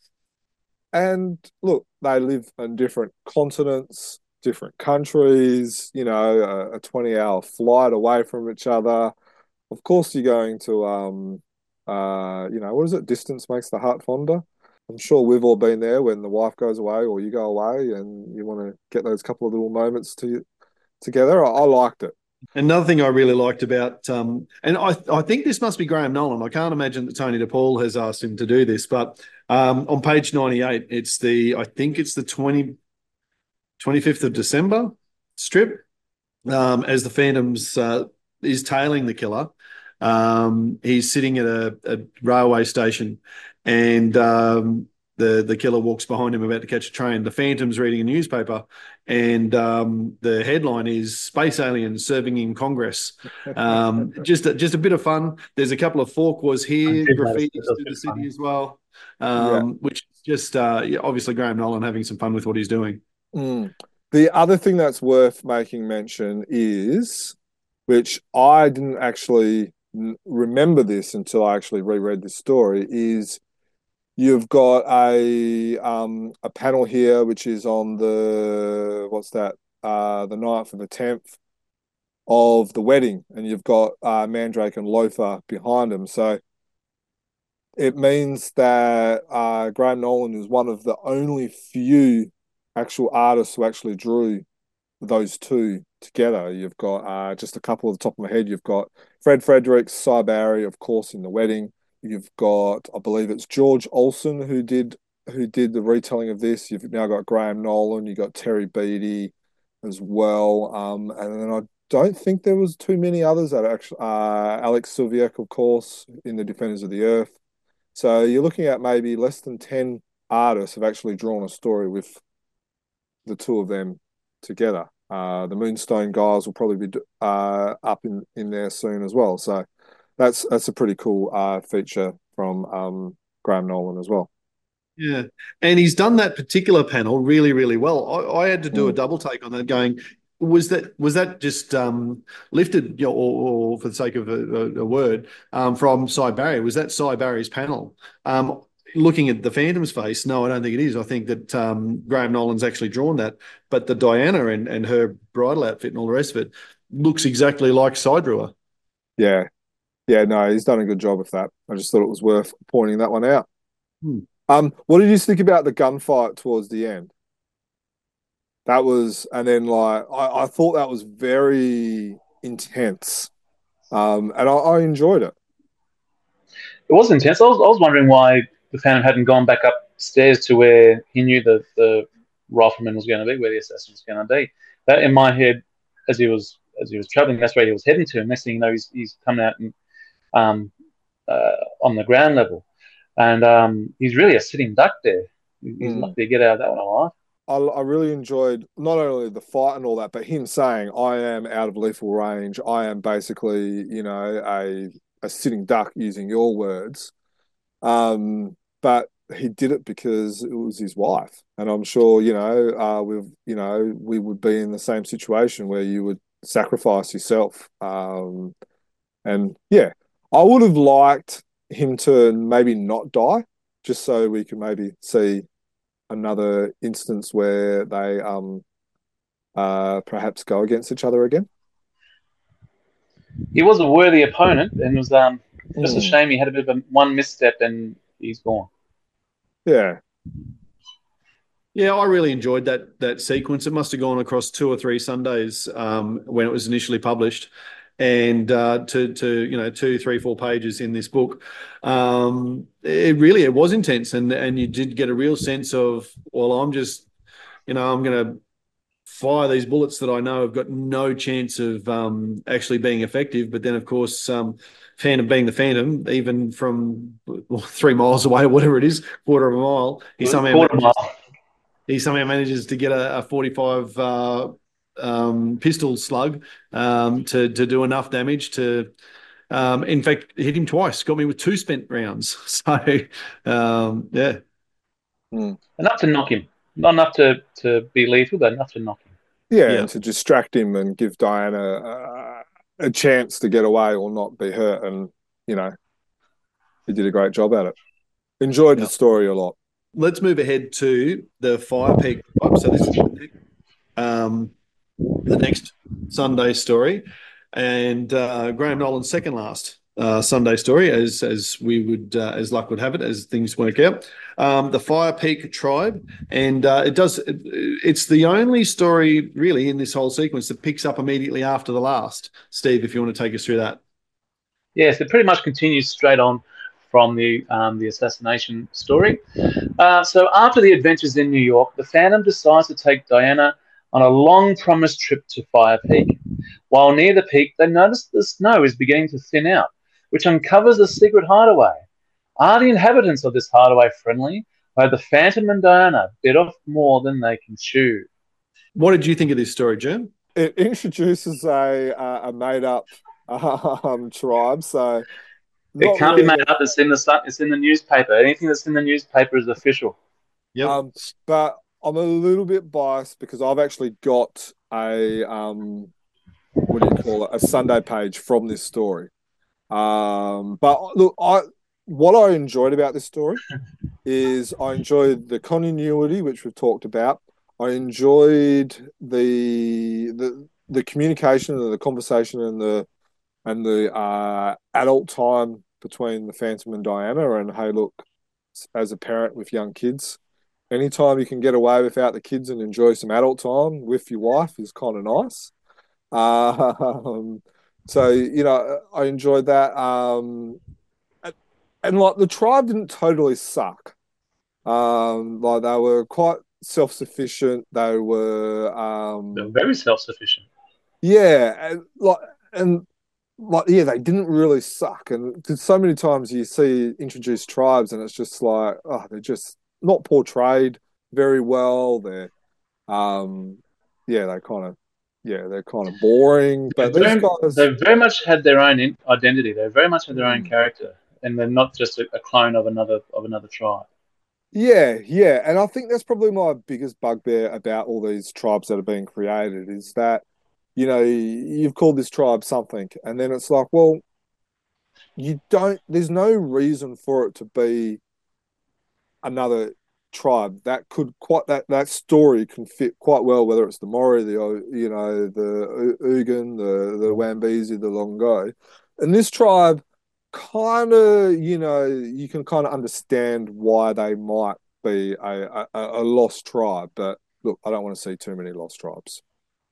And look, they live on different continents, different countries, you know, a, a twenty hour flight away from each other. Of course, you're going to, um, uh, you know, what is it? Distance makes the heart fonder. I'm sure we've all been there when the wife goes away or you go away and you want to get those couple of little moments to together. I, I liked it. another thing I really liked about, um, and I I think this must be Graham Nolan. I can't imagine that Tony DePaul has asked him to do this, but um, on page ninety-eight, it's the I think it's the twenty, twenty-fifth of December strip, um, as the Phantom's uh, is tailing the killer. Um, he's sitting at a, a railway station, and um, the the killer walks behind him about to catch a train. The Phantom's reading a newspaper, and um, the headline is "Space Aliens Serving in Congress." Um, just a, just a bit of fun. There's a couple of Fawkwas here, graffiti through the city as well, Yeah. um, which is just uh, yeah, obviously Graham Nolan having some fun with what he's doing. Mm. The other thing that's worth making mention is, which I didn't actually n- remember this until I actually reread this story, is you've got a um a panel here which is on the what's that uh the ninth and the tenth of the wedding, and you've got uh, Mandrake and Lothar behind them. So it means that uh, Graham Nolan is one of the only few actual artists who actually drew those two together. You've got uh, just a couple of the top of my head. You've got Fred Fredericks, Cy Barry, of course, in The Wedding. You've got, I believe it's George Olsen who did who did the retelling of this. You've now got Graham Nolan. You've got Terry Beattie as well. Um, and then I don't think there was too many others that actually uh, Alex Silviak, of course, in The Defenders of the Earth. So you're looking at maybe less than ten artists have actually drawn a story with the two of them together. Uh, the Moonstone guys will probably be uh, up in, in there soon as well. So that's that's a pretty cool uh, feature from um, Graham Nolan as well. Yeah, and he's done that particular panel really, really well. I, I had to do a Mm. double take on that. Going, was that was that just um, lifted, you know, or, or for the sake of a, a, a word, um, from Cy Barry? Was that Cy Barry's panel? Um, looking at the Phantom's face, no, I don't think it is. I think that um, Graham Nolan's actually drawn that, but the Diana and, and her bridal outfit and all the rest of it looks exactly like Cy drew her. Yeah, yeah, no, he's done a good job with that. I just thought it was worth pointing that one out. Hmm. Um, what did you think about the gunfight towards the end? That was, and then like I, I thought that was very intense, um, and I, I enjoyed it. It was intense. I was, I was wondering why the Phantom hadn't gone back upstairs to where he knew the, the rifleman was going to be, where the assassin was going to be. That in my head, as he was as he was traveling, that's where he was heading to. And next thing you know, he's he's coming out and um, uh, on the ground level, and um, he's really a sitting duck there. He's Mm. lucky to get out of that one alive. I, I really enjoyed not only the fight and all that, but him saying, "I am out of lethal range. I am basically, you know, a a sitting duck," using your words. Um, but he did it because it was his wife, and I'm sure, you know, uh, we've, you know, we would be in the same situation where you would sacrifice yourself. Um, and yeah, I would have liked him to maybe not die, just so we could maybe see another instance where they um uh perhaps go against each other again. He was a worthy opponent, and it was um, just a Mm. shame he had a bit of a one misstep and he's gone. Yeah. Yeah, I really enjoyed that that sequence. It must have gone across two or three Sundays um, when it was initially published, and uh, to to you know two, three, four pages in this book. Um, it really it was intense, and and you did get a real sense of, well, I'm just you know I'm going to fire these bullets that I know have got no chance of um, actually being effective. But then, of course, um, Phantom being the Phantom, even from well, three miles away, or whatever it is, quarter of a mile, he somehow Quarter manages mile. he somehow manages to get a, a forty-five uh, um, pistol slug um, to to do enough damage to Um, in fact, hit him twice, got me with two spent rounds. So, um, yeah. Mm. Enough to knock him. Not enough to, to be lethal, but enough to knock him. Yeah, Yeah. and to distract him and give Diana uh, a chance to get away or not be hurt. And, you know, he did a great job at it. Enjoyed Yeah. the story a lot. Let's move ahead to the Fire Peak tribe. So this is the next, um, the next Sunday story, and uh, Graham Nolan's second last uh, Sunday story, as as we would uh, as luck would have it, as things work out. Um, the Fire Peak tribe, and uh, it does. It, it's the only story really in this whole sequence that picks up immediately after the last. Steve, if you want to take us through that. Yes, it pretty much continues straight on from the um, the assassination story. Uh, so after the adventures in New York, the Phantom decides to take Diana on a long-promised trip to Fire Peak. While near the peak, they notice the snow is beginning to thin out, which uncovers a secret hideaway. Are the inhabitants of this hideaway friendly, or have the Phantom and Diana bit off more than they can chew? What did you think of this story, Jim? It introduces a a made-up um, tribe, so It can't be really made up. It's in the it's in the newspaper. Anything that's in the newspaper is official. Yep. Um, but I'm a little bit biased because I've actually got a um, what do you call it? A Sunday page from this story. Um, but look, I what I enjoyed about this story is I enjoyed the continuity, which we've talked about. I enjoyed the the the communication and the conversation and the and the uh, adult time between the Phantom and Diana. And hey, look, as a parent with young kids, anytime you can get away without the kids and enjoy some adult time with your wife is kind of nice. Uh, um, so, you know, I enjoyed that. Um, and, and like the tribe didn't totally suck. Um, like they were quite self-sufficient. They were, um, They're very self-sufficient. yeah, and like, and like, yeah, they didn't really suck. And because so many times you see introduced tribes, and it's just like, oh, they're just not portrayed very well. They're, um, yeah, they kind of, yeah, they're kind of boring. But They've these very, guys, they've very much had their own in- identity. They very much had their own Mm. character, and they're not just a, a clone of another of another tribe. yeah, yeah, and I think that's probably my biggest bugbear about all these tribes that are being created is that, you know, you've called this tribe something, and then it's like, well, you don't. There's no reason for it to be another tribe that could quite that that story can fit quite well, whether it's the Maori, the you know the Ugan, the the Wambisi, the Longo, and this tribe kind of you know you can kind of understand why they might be a, a, a lost tribe, but look, I don't want to see too many lost tribes.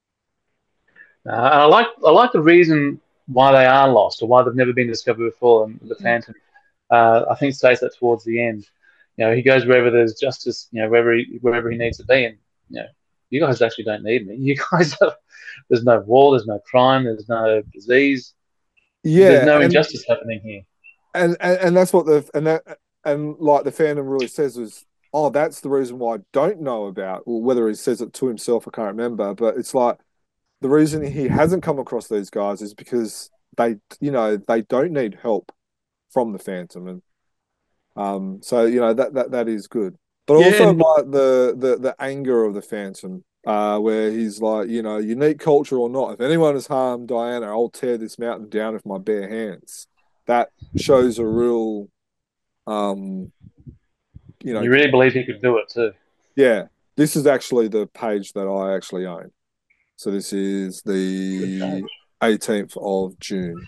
Uh, I like I like the reason why they are lost or why they've never been discovered before. And the Phantom, uh, I think, states that towards the end. You know, he goes wherever there's justice. You know, wherever he, wherever he needs to be, and you know, you guys actually don't need me. You guys, are, there's no war, there's no crime, there's no disease, there's Yeah, no and injustice happening here. and and, and that's what the and that and like the Phantom really says is, oh, that's the reason why I don't know about, or whether he says it to himself, I can't remember, but it's like the reason he hasn't come across these guys is because they, you know, they don't need help from the Phantom, and um, so you know that that that is good. But Yeah, also and like the the the anger of the Phantom, uh, where he's like, you know, unique culture or not, if anyone has harmed Diana, I'll tear this mountain down with my bare hands. That shows a real, um, you know, You really believe he could do it too. yeah. This is actually the page that I actually own. So this is Good the page. eighteenth of June.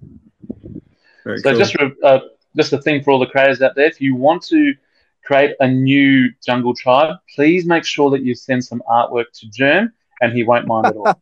very So cool. just uh, just a thing for all the creators out there: if you want to create a new jungle tribe, please make sure that you send some artwork to Germ, and he won't mind at all.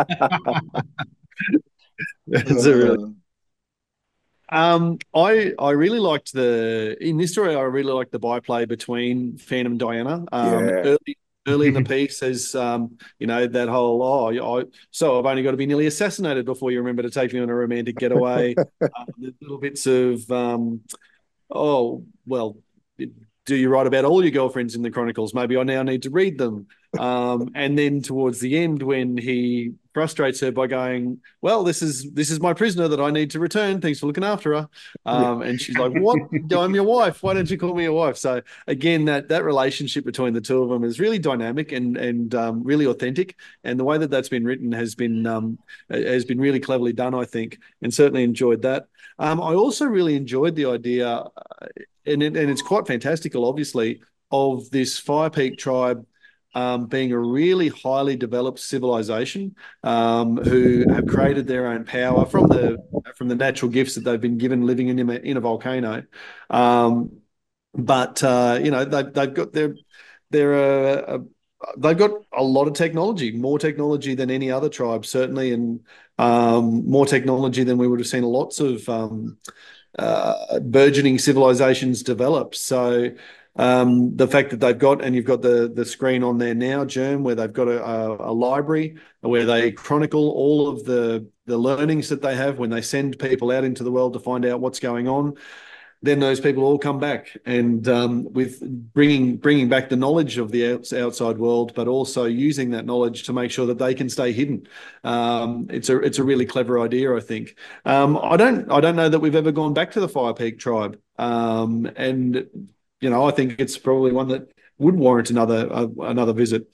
That's a really Um, I I really liked the in this story. I really liked the byplay between Phantom and Diana. Um, Yeah. early early in the piece, as um, you know, that whole oh, I, so I've only got to be nearly assassinated before you remember to take me on a romantic getaway. uh, there's little bits of um, oh well, do you write about all your girlfriends in the Chronicles? Maybe I now need to read them. Um, and then towards the end, when he frustrates her by going, "Well, this is this is my prisoner that I need to return. Thanks for looking after her." Um, Yeah. and she's like, "What? I'm your wife. Why don't you call me your wife?" So again, that that relationship between the two of them is really dynamic and and um, really authentic. And the way that that's been written has been um, has been really cleverly done, I think, and certainly enjoyed that. Um, I also really enjoyed the idea, uh, and it, and it's quite fantastical, obviously, of this Fire Peak tribe um, being a really highly developed civilization um, who have created their own power from the from the natural gifts that they've been given living in a, in a volcano. Um, but uh, you know they've they've got their they're a, a they've got a lot of technology, more technology than any other tribe, certainly, and um, more technology than we would have seen lots of um, uh, burgeoning civilizations develop. So um, the fact that they've got, and you've got the the screen on there now, Germ, where they've got a, a, a library where they chronicle all of the the learnings that they have when they send people out into the world to find out what's going on. Then those people all come back and um, with bringing bringing back the knowledge of the outside world, but also using that knowledge to make sure that they can stay hidden. Um, it's a it's a really clever idea, I think. Um, I don't I don't know that we've ever gone back to the Fire Peak tribe, um, and you know I think it's probably one that would warrant another uh, another visit.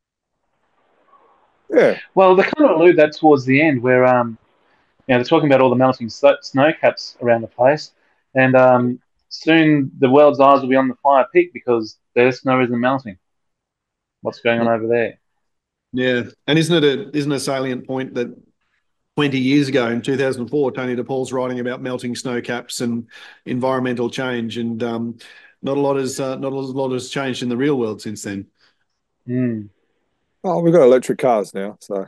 Yeah. Well, they kind of allude that towards the end, where um, you know, they're talking about all the melting snow caps around the place, and um, soon the world's eyes will be on the Fire Peak because their snow isn't melting. What's going on over there? Yeah, and isn't it a isn't a salient point that twenty years ago in two thousand four, Tony DePaul's writing about melting snow caps and environmental change, and um, not a lot has uh, not a lot has changed in the real world since then. Mm. Oh, we've got electric cars now, so.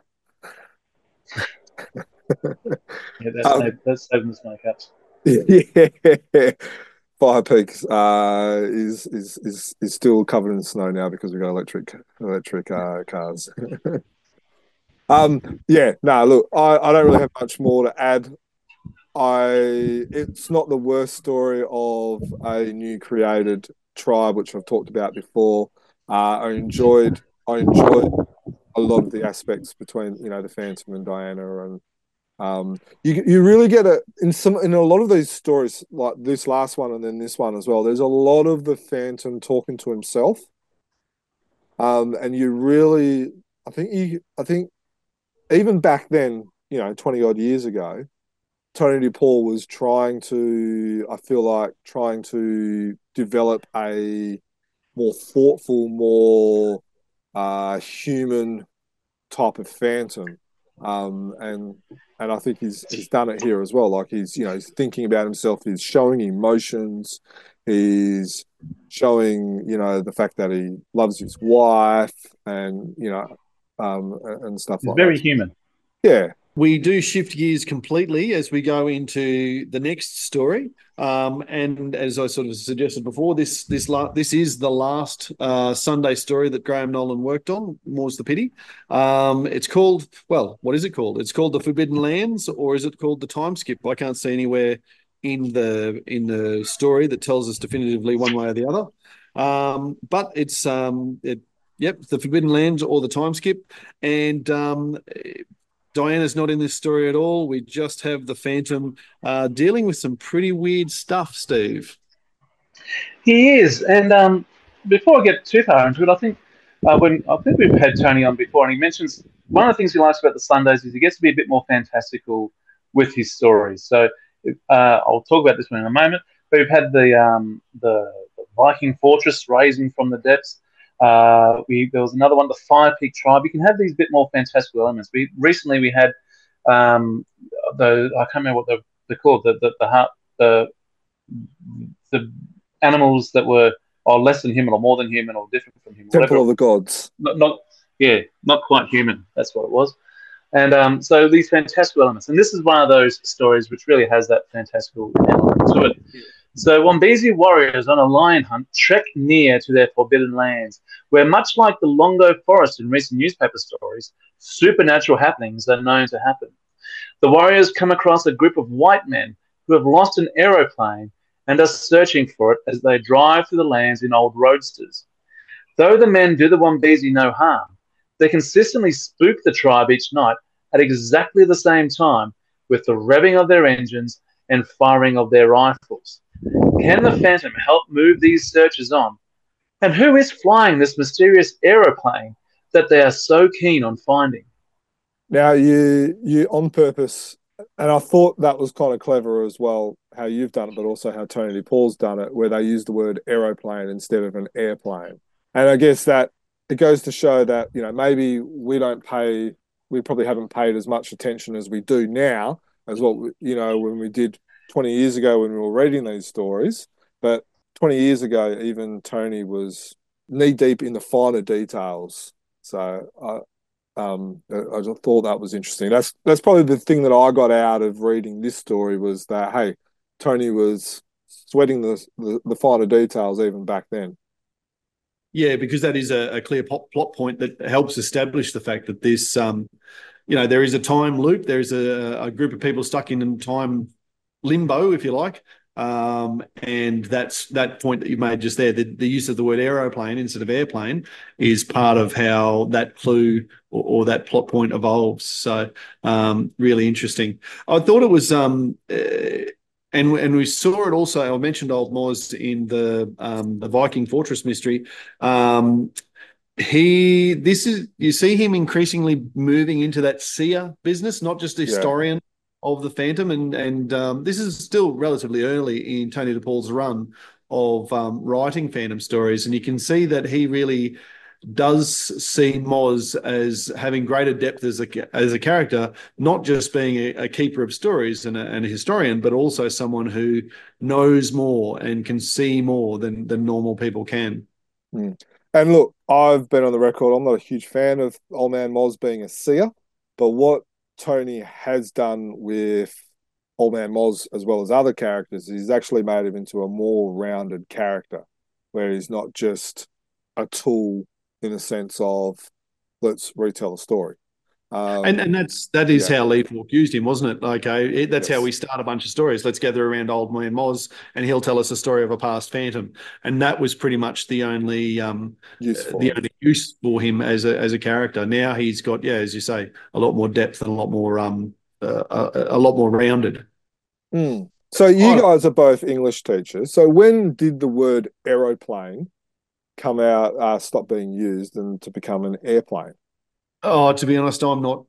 Yeah, that's um, saved, that's saving the snow caps. Yeah. Fire Peaks uh, is is is is still covered in snow now because we've got electric electric uh, cars. um, yeah, no, look, I, I don't really have much more to add. I it's not the worst story of a new created tribe, which I've talked about before. Uh, I enjoyed I enjoyed a lot of the aspects between you know the Phantom and Diana, and um, you you really get a in some in a lot of these stories like this last one and then this one as well. There's a lot of the Phantom talking to himself, um, and you really I think you I think even back then, you know, twenty odd years ago. Tony DePaul was trying to, I feel like, trying to develop a more thoughtful, more uh, human type of Phantom, um, and and I think he's he's done it here as well. Like he's you know he's thinking about himself, he's showing emotions, he's showing you know the fact that he loves his wife, and you know um, and stuff It's like very that. human. Yeah. We do shift gears completely as we go into the next story. Um, and as I sort of suggested before, this this la- this is the last uh, Sunday story that Graham Nolan worked on. More's the pity. Um, it's called well, what is it called? It's called The Forbidden Lands, or is it called The Time Skip? I can't see anywhere in the in the story that tells us definitively one way or the other. Um, but it's um, it, yep, The Forbidden Lands or The Time Skip, and um, Diana's not in this story at all. We just have the Phantom uh, dealing with some pretty weird stuff, Steve. He is, and um, before I get too far into it, I think uh, when I think we've had Tony on before, and he mentions one of the things he likes about the Sundays is he gets to be a bit more fantastical with his stories. So uh, I'll talk about this one in a moment. But we've had the um, the, the Viking fortress raising from the depths. Uh, we there was another one, the Fire Peak tribe. You can have these bit more fantastical elements. We recently we had um, the I can't remember what they're, they're called the the the, heart, the the animals that were or less than human or more than human or different from human. Temple of the Gods. Not, not yeah, not quite human. That's what it was. And um, so these fantastical elements, and this is one of those stories which really has that fantastical element to it. So Wambezi warriors on a lion hunt trek near to their forbidden lands, where much like the Longo Forest in recent newspaper stories, supernatural happenings are known to happen. The warriors come across a group of white men who have lost an aeroplane and are searching for it as they drive through the lands in old roadsters. Though the men do the Wambesi no harm, they consistently spook the tribe each night at exactly the same time with the revving of their engines and firing of their rifles. Can the Phantom help move these searchers on? And who is flying this mysterious aeroplane that they are so keen on finding? Now, you you on purpose, and I thought that was kind of clever as well, how you've done it, but also how Tony Paul's done it, where they use the word aeroplane instead of an airplane. And I guess that it goes to show that, you know, maybe we don't pay, we probably haven't paid as much attention as we do now, as what, we, you know, when we did twenty years ago when we were reading these stories. But twenty years ago, even Tony was knee deep in the finer details. So I, um, I just thought that was interesting. That's that's probably the thing that I got out of reading this story was that, hey, Tony was sweating the the, the finer details even back then. Yeah, because that is a, a clear plot, plot point that helps establish the fact that this, um, you know, there is a time loop. There is a, a group of people stuck in time limbo, if you like. Um, and that's that point that you made just there. The, the use of the word aeroplane instead of airplane is part of how that clue or, or that plot point evolves. So um, really interesting. I thought it was, um, uh, and and we saw it also. I mentioned Old Moz in the um, the Viking Fortress mystery. Um, he this is you see him increasingly moving into that seer business, not just a Yeah. historian of the Phantom, and and um, this is still relatively early in Tony DePaul's run of um, writing Phantom stories, and you can see that he really does see Moz as having greater depth as a as a character, not just being a, a keeper of stories and a, and a historian, but also someone who knows more and can see more than than normal people can. Mm. And look, I've been on the record. I'm not a huge fan of Old Man Moz being a seer, but what Tony has done with Old Man Moz, as well as other characters, he's actually made him into a more rounded character, where he's not just a tool in a sense of let's retell a story. Um, And and that's that is yeah, how Lee Falk used him, wasn't it? Like, uh, it, that's how yes, we start a bunch of stories. Let's gather around Old Man Moz, and he'll tell us a story of a past Phantom. And that was pretty much the only um, uh, useful. the only use for him as a as a character. Now he's got, yeah, as you say, a lot more depth and a lot more um uh, a, a lot more rounded. Mm. So you Oh, guys are both English teachers. So when did the word aeroplane come out, uh, stop being used, and to become an airplane? oh, to be honest, I'm not.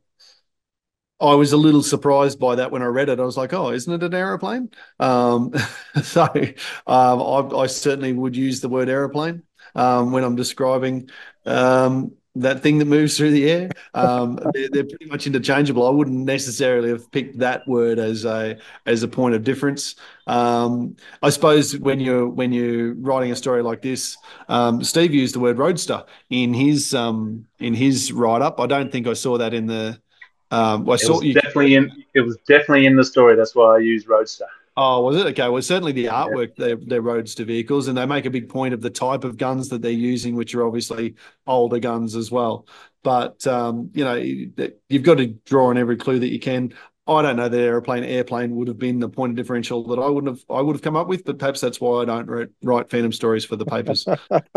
I was a little surprised by that when I read it. I was like, "Oh, isn't it an aeroplane?" Um, so um, I, I certainly would use the word aeroplane um, when I'm describing um, that thing that moves through the air. Um, they're, they're pretty much interchangeable. I wouldn't necessarily have picked that word as a as a point of difference. Um, I suppose when you're when you're writing a story like this, um, Steve used the word roadster in his um, in his write up. I don't think I saw that in the um, I It saw was you. definitely in. It was definitely in the story. That's why I used Roadster. Oh, was it? Okay. Well, certainly the Yeah. artwork, they're, they're roadster vehicles, and they make a big point of the type of guns that they're using, which are obviously older guns as well. But, um, you know, you've got to draw on every clue that you can. I don't know that airplane airplane would have been the point of differential that I wouldn't have I would have come up with, but perhaps that's why I don't write, write Phantom stories for the papers.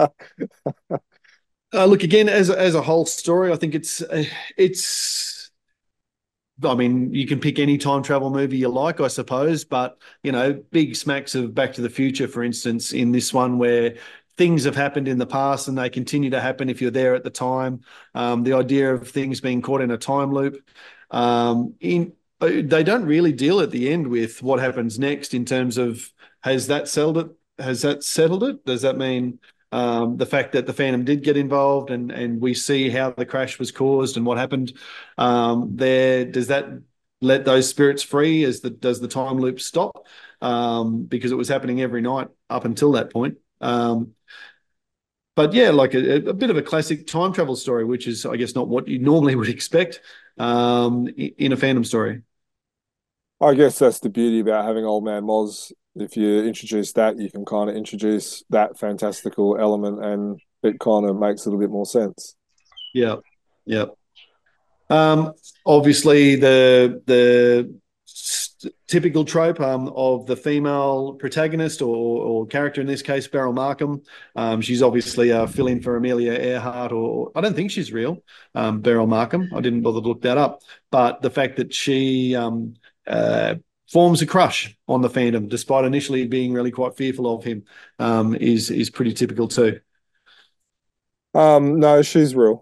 Uh, look, again, as a, as a whole story, I think it's uh, it's I mean, you can pick any time travel movie you like, I suppose, but you know, big smacks of Back to the Future, for instance, in this one where things have happened in the past and they continue to happen if you're there at the time. Um, the idea of things being caught in a time loop. Um, in they don't really deal at the end with what happens next in terms of has that settled it? Has that settled it? Does that mean um, the fact that the Phantom did get involved and and we see how the crash was caused and what happened um, there? Does that let those spirits free? As the does the time loop stop? Um, because it was happening every night up until that point. Um, but yeah, like a, a bit of a classic time travel story, which is, I guess, not what you normally would expect um, in a Phantom story. I guess that's the beauty about having Old Man Moz. If you introduce that, you can kind of introduce that fantastical element, and it kind of makes it a bit more sense. Yeah, yeah. Um, obviously, the the typical trope um, of the female protagonist or, or character, in this case, Beryl Markham. Um, she's obviously a fill-in for Amelia Earhart, or I don't think she's real, um, Beryl Markham. I didn't bother to look that up. But the fact that she um, uh, forms a crush on the Phantom, despite initially being really quite fearful of him, um, is is pretty typical too. Um, no, she's real.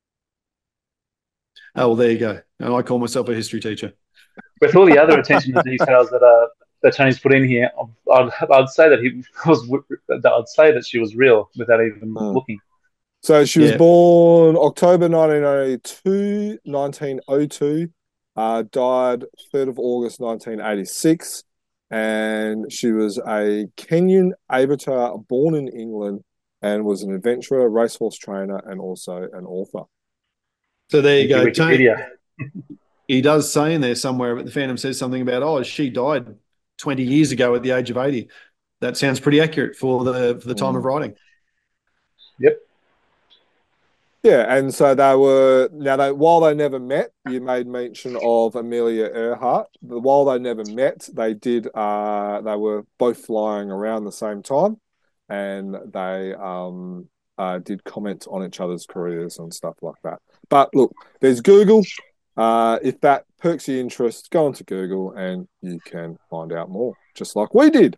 Oh, well, there you go. And I call myself a history teacher. With all the other attention to details that uh, that Tony's put in here, I'd, I'd say that he was. I'd say that she was real without even Hmm. looking. So she was Yeah. born October nineteen oh two, nineteen oh two, uh, died third of August nineteen eighty-six, and she was a Kenyan avatar born in England and was an adventurer, racehorse trainer, and also an author. So there you Thank go. you, Wikipedia. He does say in there somewhere, but the Phantom says something about, oh, she died twenty years ago at the age of eighty. That sounds pretty accurate for the for the time Mm. of writing. Yep. Yeah, and so they were now they while they never met, you made mention of Amelia Earhart. But while they never met, they did uh they were both flying around the same time, and they um uh did comment on each other's careers and stuff like that. But look, there's Google. Uh if that perks your interest, go onto Google and you can find out more, just like we did.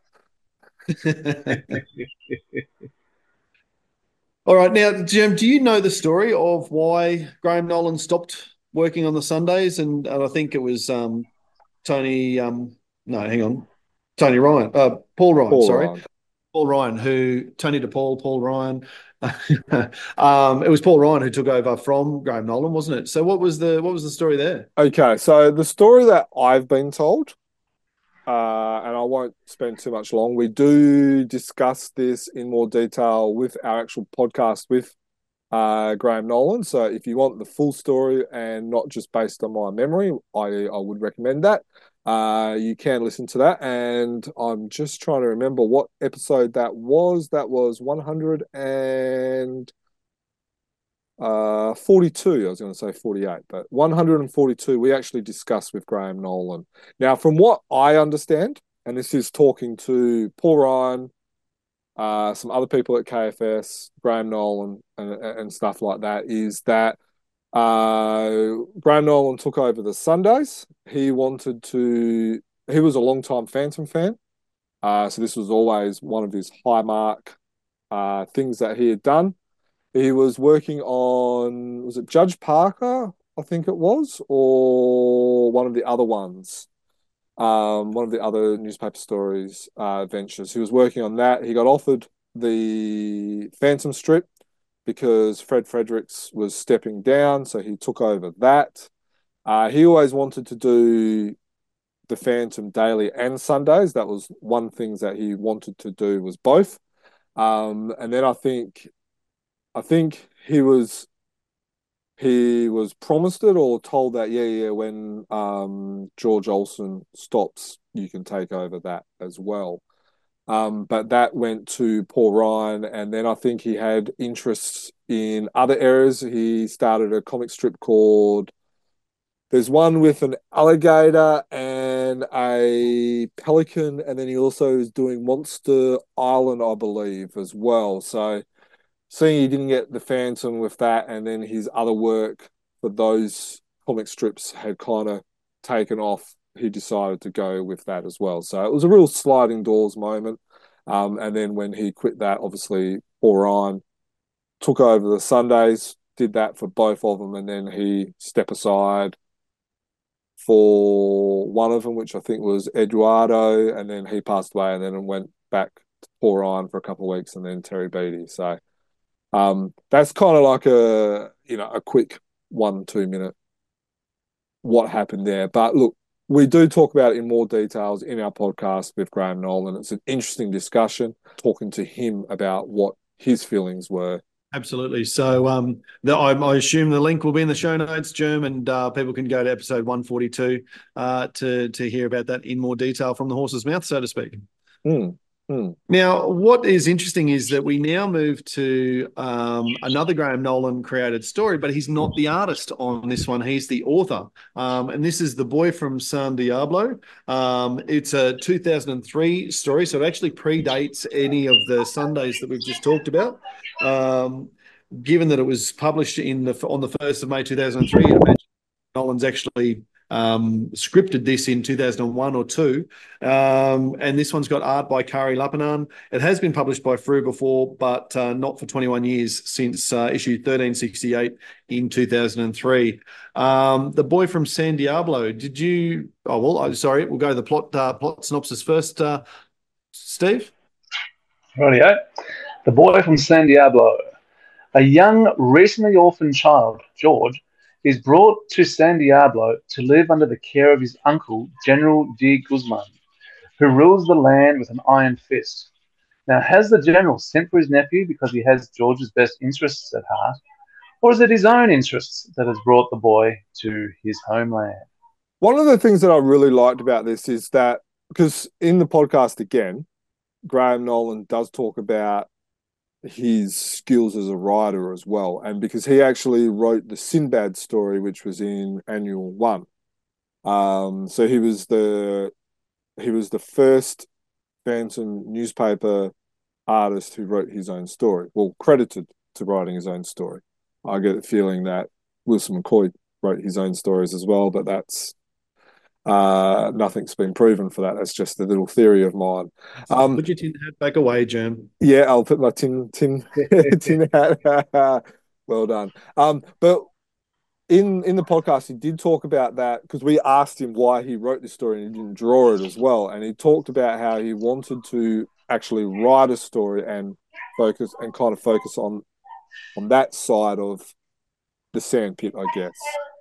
All right. Now, Jim, do you know the story of why Graham Nolan stopped working on the Sundays? And, and I think it was um, Tony, um, no, hang on, Tony Ryan, uh, Paul Ryan, Paul sorry. Ryan. Paul Ryan, who, Tony DePaul, Paul Ryan. um, it was Paul Ryan who took over from Graham Nolan, wasn't it? So what was the what was the story there? Okay, so the story that I've been told, uh, and I won't spend too much long. We do discuss this in more detail with our actual podcast with uh, Graham Nolan. So if you want the full story and not just based on my memory, I, I would recommend that. Uh, you can listen to that. And I'm just trying to remember what episode that was. That was one hundred and uh, forty-two. I was going to say forty-eight, but one hundred forty-two we actually discussed with Graham Nolan. Now, from what I understand, and this is talking to Paul Ryan, uh, some other people at K F S, Graham Nolan, and, and stuff like that, is that uh, Graham Nolan took over the Sundays. He wanted to, he was a long-time Phantom fan. Uh, so this was always one of his high mark uh, things that he had done. He was working on, was it Judge Parker, I think it was, or one of the other ones, um, one of the other newspaper stories uh, ventures. He was working on that. He got offered the Phantom strip because Fred Fredericks was stepping down, so he took over that. Uh, he always wanted to do the Phantom daily and Sundays. That was one thing that he wanted to do, was both. Um, and then I think I think he was he was promised it or told that, yeah, yeah, when um, George Olsen stops, you can take over that as well. Um, but that went to Paul Ryan, and then I think he had interests in other areas. He started a comic strip called, there's one with an alligator and a pelican, and then he also is doing Monster Island, I believe, as well. So seeing he didn't get the Phantom with that, and then his other work for those comic strips had kind of taken off, he decided to go with that as well. So it was a real sliding doors moment. Um, and then when he quit that, obviously Paul Ryan took over the Sundays, did that for both of them, and then he stepped aside for one of them, which I think was Eduardo, and then he passed away, and then went back to Paul Ryan for a couple of weeks, and then Terry Beattie. So um, that's kind of like a, you know, a quick one, two minute what happened there. But look, we do talk about it in more details in our podcast with Graham Nolan. It's an interesting discussion, talking to him about what his feelings were. Absolutely. So um, the, I, I assume the link will be in the show notes, Germ, and uh, people can go to episode one forty-two uh, to to hear about that in more detail from the horse's mouth, so to speak. Mm. Hmm. Now, what is interesting is that we now move to um, another Graham Nolan created story, but he's not the artist on this one. He's the author. Um, and this is The Boy from San Diablo. Um, it's a two thousand three story, so it actually predates any of the Sundays that we've just talked about. Um, given that it was published in the on the first of May two thousand three, you'd imagine Nolan's actually um, scripted this in two thousand one or two. Um, and this one's got art by Kari Lapanan. It has been published by Frew before, but uh, not for twenty-one years, since uh, issue thirteen sixty-eight in two thousand three. Um, The Boy from San Diablo. Did you? Oh well, I'm sorry. We'll go to the plot uh, plot synopsis first. Uh, Steve. Rightio. The Boy from San Diablo. A young, recently orphaned child, George, is brought to San Diablo to live under the care of his uncle, General de Guzman, who rules the land with an iron fist. Now, has the general sent for his nephew because he has George's best interests at heart, or is it his own interests that has brought the boy to his homeland? One of the things that I really liked about this is that, because in the podcast again, Graham Nolan does talk about his skills as a writer as well, and because he actually wrote the Sinbad story, which was in Annual One. Um, so he was the he was the first Phantom newspaper artist who wrote his own story. Well, credited to writing his own story. I get the feeling that Wilson McCoy wrote his own stories as well, but that's uh, nothing's been proven for that. That's just a little theory of mine. Um, Put your tin hat back away, Jim. Yeah, I'll put my tin tin tin hat. Well done. Um, but in in the podcast, he did talk about that because we asked him why he wrote this story and he didn't draw it as well, and he talked about how he wanted to actually write a story and focus and kind of focus on on that side of the sandpit, I guess.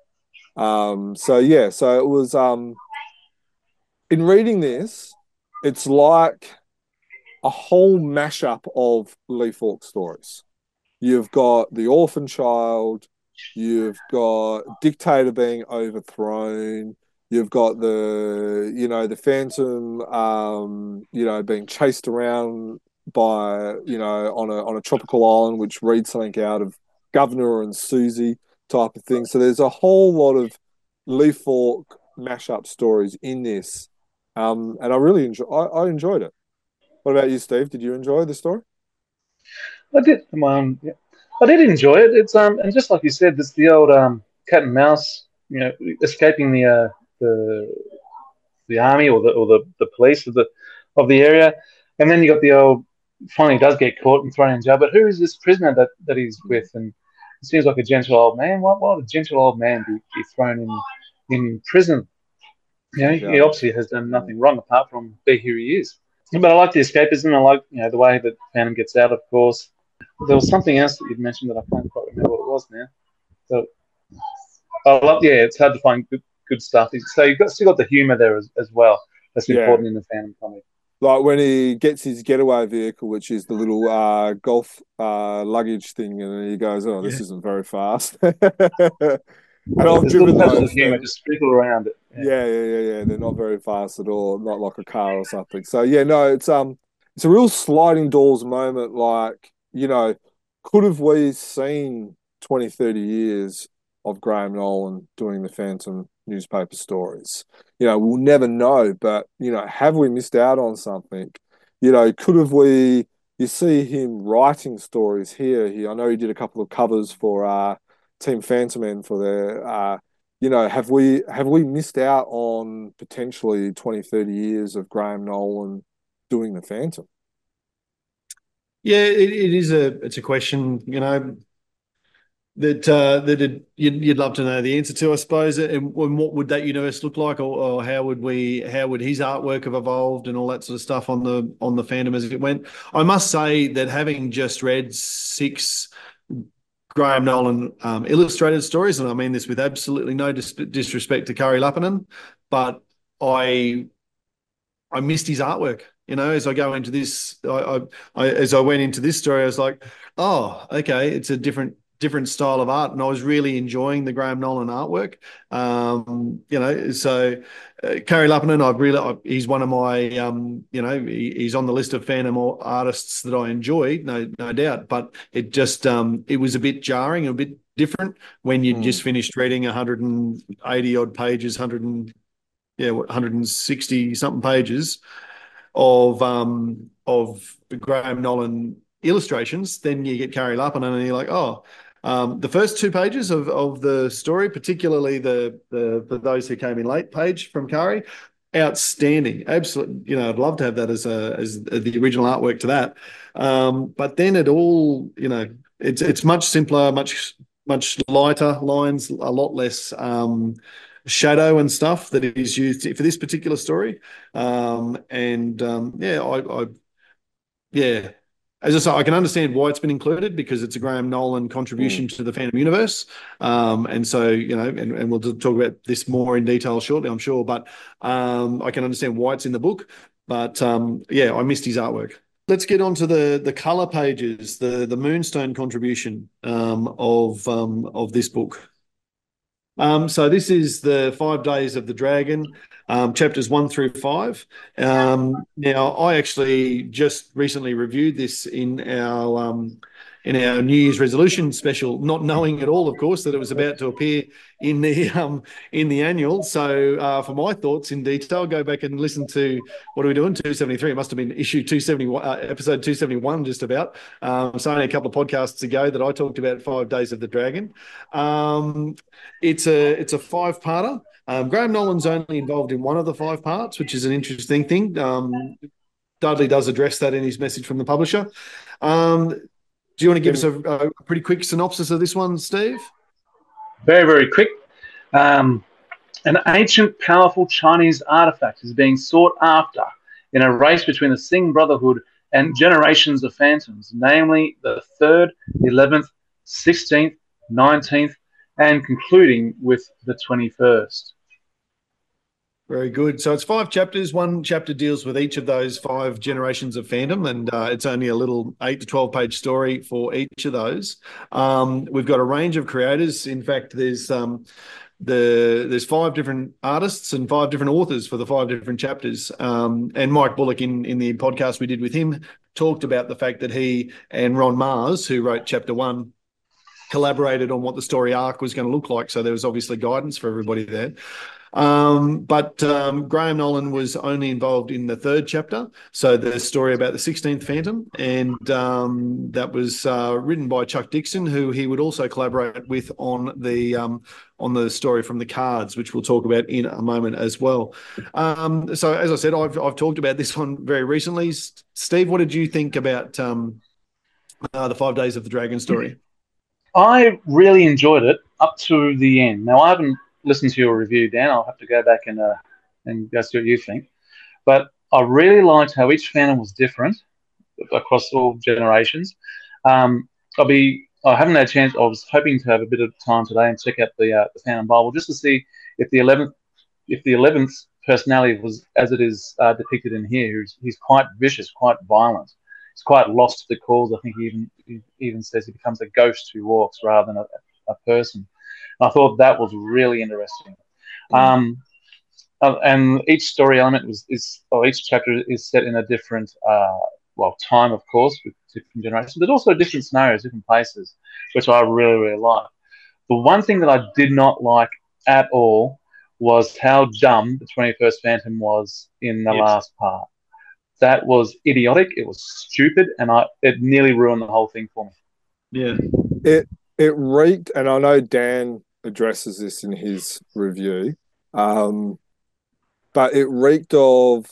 Um, so yeah, so it was um in reading this, it's like a whole mashup of Lee Falk stories. You've got the orphan child, you've got dictator being overthrown, you've got the you know the phantom um, you know being chased around by you know on a on a tropical island, which reads something out of Governor and Susie type of thing. So there's a whole lot of Lee Falk mashup stories in this, um, and I really enjoy. I, I enjoyed it. What about you, Steve? Did you enjoy the story? I did. Um, yeah. I did enjoy it. It's um, and just like you said, it's the old um, cat and mouse. You know, escaping the uh, the the army or the or the, the police of the of the area, and then you got the old. Finally, does get caught and thrown in jail. But who is this prisoner that, that he's with? And it seems like a gentle old man. Why, why would a gentle old man be, be thrown in in prison? You know, yeah. He obviously has done nothing wrong apart from be who he is. But I like the escapism. I like you know the way that Phantom gets out. Of course, there was something else that you'd mentioned that I can't quite remember what it was now. So I love. Yeah, it's hard to find good good stuff. So you've got still got the humour there as, as well. That's yeah. important in the Phantom comic. Like when he gets his getaway vehicle, which is the little uh, golf uh, luggage thing, and then he goes, "Oh, this yeah. isn't very fast." And I've driven those. Humor, just sprinkle around it. Yeah. yeah, yeah, yeah, yeah. They're not very fast at all. Not like a car or something. So yeah, no, it's um, it's a real sliding doors moment. Like you know, could have we seen twenty, thirty years of Graham Nolan doing the Phantom newspaper stories? You know, we'll never know, but, you know, have we missed out on something? You know, could have we, you see him writing stories here. He, I know he did a couple of covers for uh, Team Phantom and for their, uh, you know, have we have we missed out on potentially twenty, thirty years of Graham Nolan doing the Phantom? Yeah, it, it is a, it's a question, you know, that uh, that it, you'd, you'd love to know the answer to, I suppose. And, and what would that universe look like, or, or how would we, how would his artwork have evolved, and all that sort of stuff on the on the Phantom as it went? I must say that having just read six Graham Nolan um, illustrated stories, and I mean this with absolutely no dis- disrespect to Kari Lapanen, but I I missed his artwork. You know, as I go into this, I, I, I as I went into this story, I was like, oh, okay, it's a different. different style of art, and I was really enjoying the Graham Nolan artwork. Um, you know, so uh, Kari Lappinen, I've really, I, he's one of my, um, you know, he, he's on the list of fandom artists that I enjoy, no, no doubt. But it just, um, it was a bit jarring, a bit different when you Mm. just finished reading one hundred eighty odd pages, one hundred and yeah, one hundred sixty something pages of um of Graham Nolan illustrations. Then you get Kari Lappinen, and you're like, oh. Um, the first two pages of, of the story, particularly the, the for those who came in late page from Kari, outstanding. Absolutely, you know, I'd love to have that as a as the original artwork to that. Um, but then it all, you know, it's it's much simpler, much much lighter lines, a lot less um, shadow and stuff that is used for this particular story. Um, and um, yeah, I, I yeah. As I say, I can understand why it's been included because it's a Graham Nolan contribution Mm. to the Phantom universe. Um, and so, you know, and, and we'll talk about this more in detail shortly, I'm sure. But um, I can understand why it's in the book. But um, yeah, I missed his artwork. Let's get on to the the color pages, the the Moonstone contribution um, of um, of this book. Um, so this is the Five Days of the Dragon, um, chapters one through five. Um, now, I actually just recently reviewed this in our um, in our New Year's resolution special, not knowing at all, of course, that it was about to appear in the um, in the annual. So, uh, for my thoughts in detail, go back and listen to what are we doing? two seventy-three. It must have been issue two seventy-one, uh, episode two seventy-one, just about. Um, so only a couple of podcasts ago that I talked about Five Days of the Dragon. Um, it's a it's a five parter. Um, Graham Nolan's only involved in one of the five parts, which is an interesting thing. Um, Dudley does address that in his message from the publisher. Um, do you want to give us a, a pretty quick synopsis of this one, Steve? Very, very quick. Um, an ancient, powerful Chinese artifact is being sought after in a race between the Sing Brotherhood and generations of phantoms, namely the third, eleventh, sixteenth, nineteenth, and concluding with the twenty-first. Very good. So it's five chapters. One chapter deals with each of those five generations of fandom, and uh, it's only a little eight to twelve page story for each of those. Um, we've got a range of creators. In fact, there's um, the there's five different artists and five different authors for the five different chapters. Um, and Mike Bullock in in the podcast we did with him talked about the fact that he and Ron Mars, who wrote chapter one, collaborated on what the story arc was going to look like. So there was obviously guidance for everybody there. Um, but um, Graham Nolan was only involved in the third chapter, so the story about the sixteenth Phantom, and um, that was uh, written by Chuck Dixon, who he would also collaborate with on the um, on the story from the cards, which we'll talk about in a moment as well. Um, so, as I said, I've I've talked about this one very recently. Steve, what did you think about um, uh, the Five Days of the Dragon story? I really enjoyed it up to the end. Now, I haven't listened to your review, Dan. I'll have to go back and uh, and go see what you think. But I really liked how each Phantom was different across all generations. Um, I'll be. I haven't had a chance. I was hoping to have a bit of time today and check out the uh, the Phantom Bible just to see if the eleventh if the eleventh personality was as it is uh, depicted in here. He's, he's quite vicious, quite violent. He's quite lost to the cause. I think he even he even says he becomes a ghost who walks rather than a, a person. I thought that was really interesting. Mm. Um, and each story element was is, or each chapter is set in a different, uh, well, time, of course, with different generations, but also different scenarios, different places, which I really, really like. The one thing that I did not like at all was how dumb the twenty-first Phantom was in the yes. last part. That was idiotic. It was stupid, and I it nearly ruined the whole thing for me. Yeah, it it reeked, and I know Dan addresses this in his review, um, but it reeked of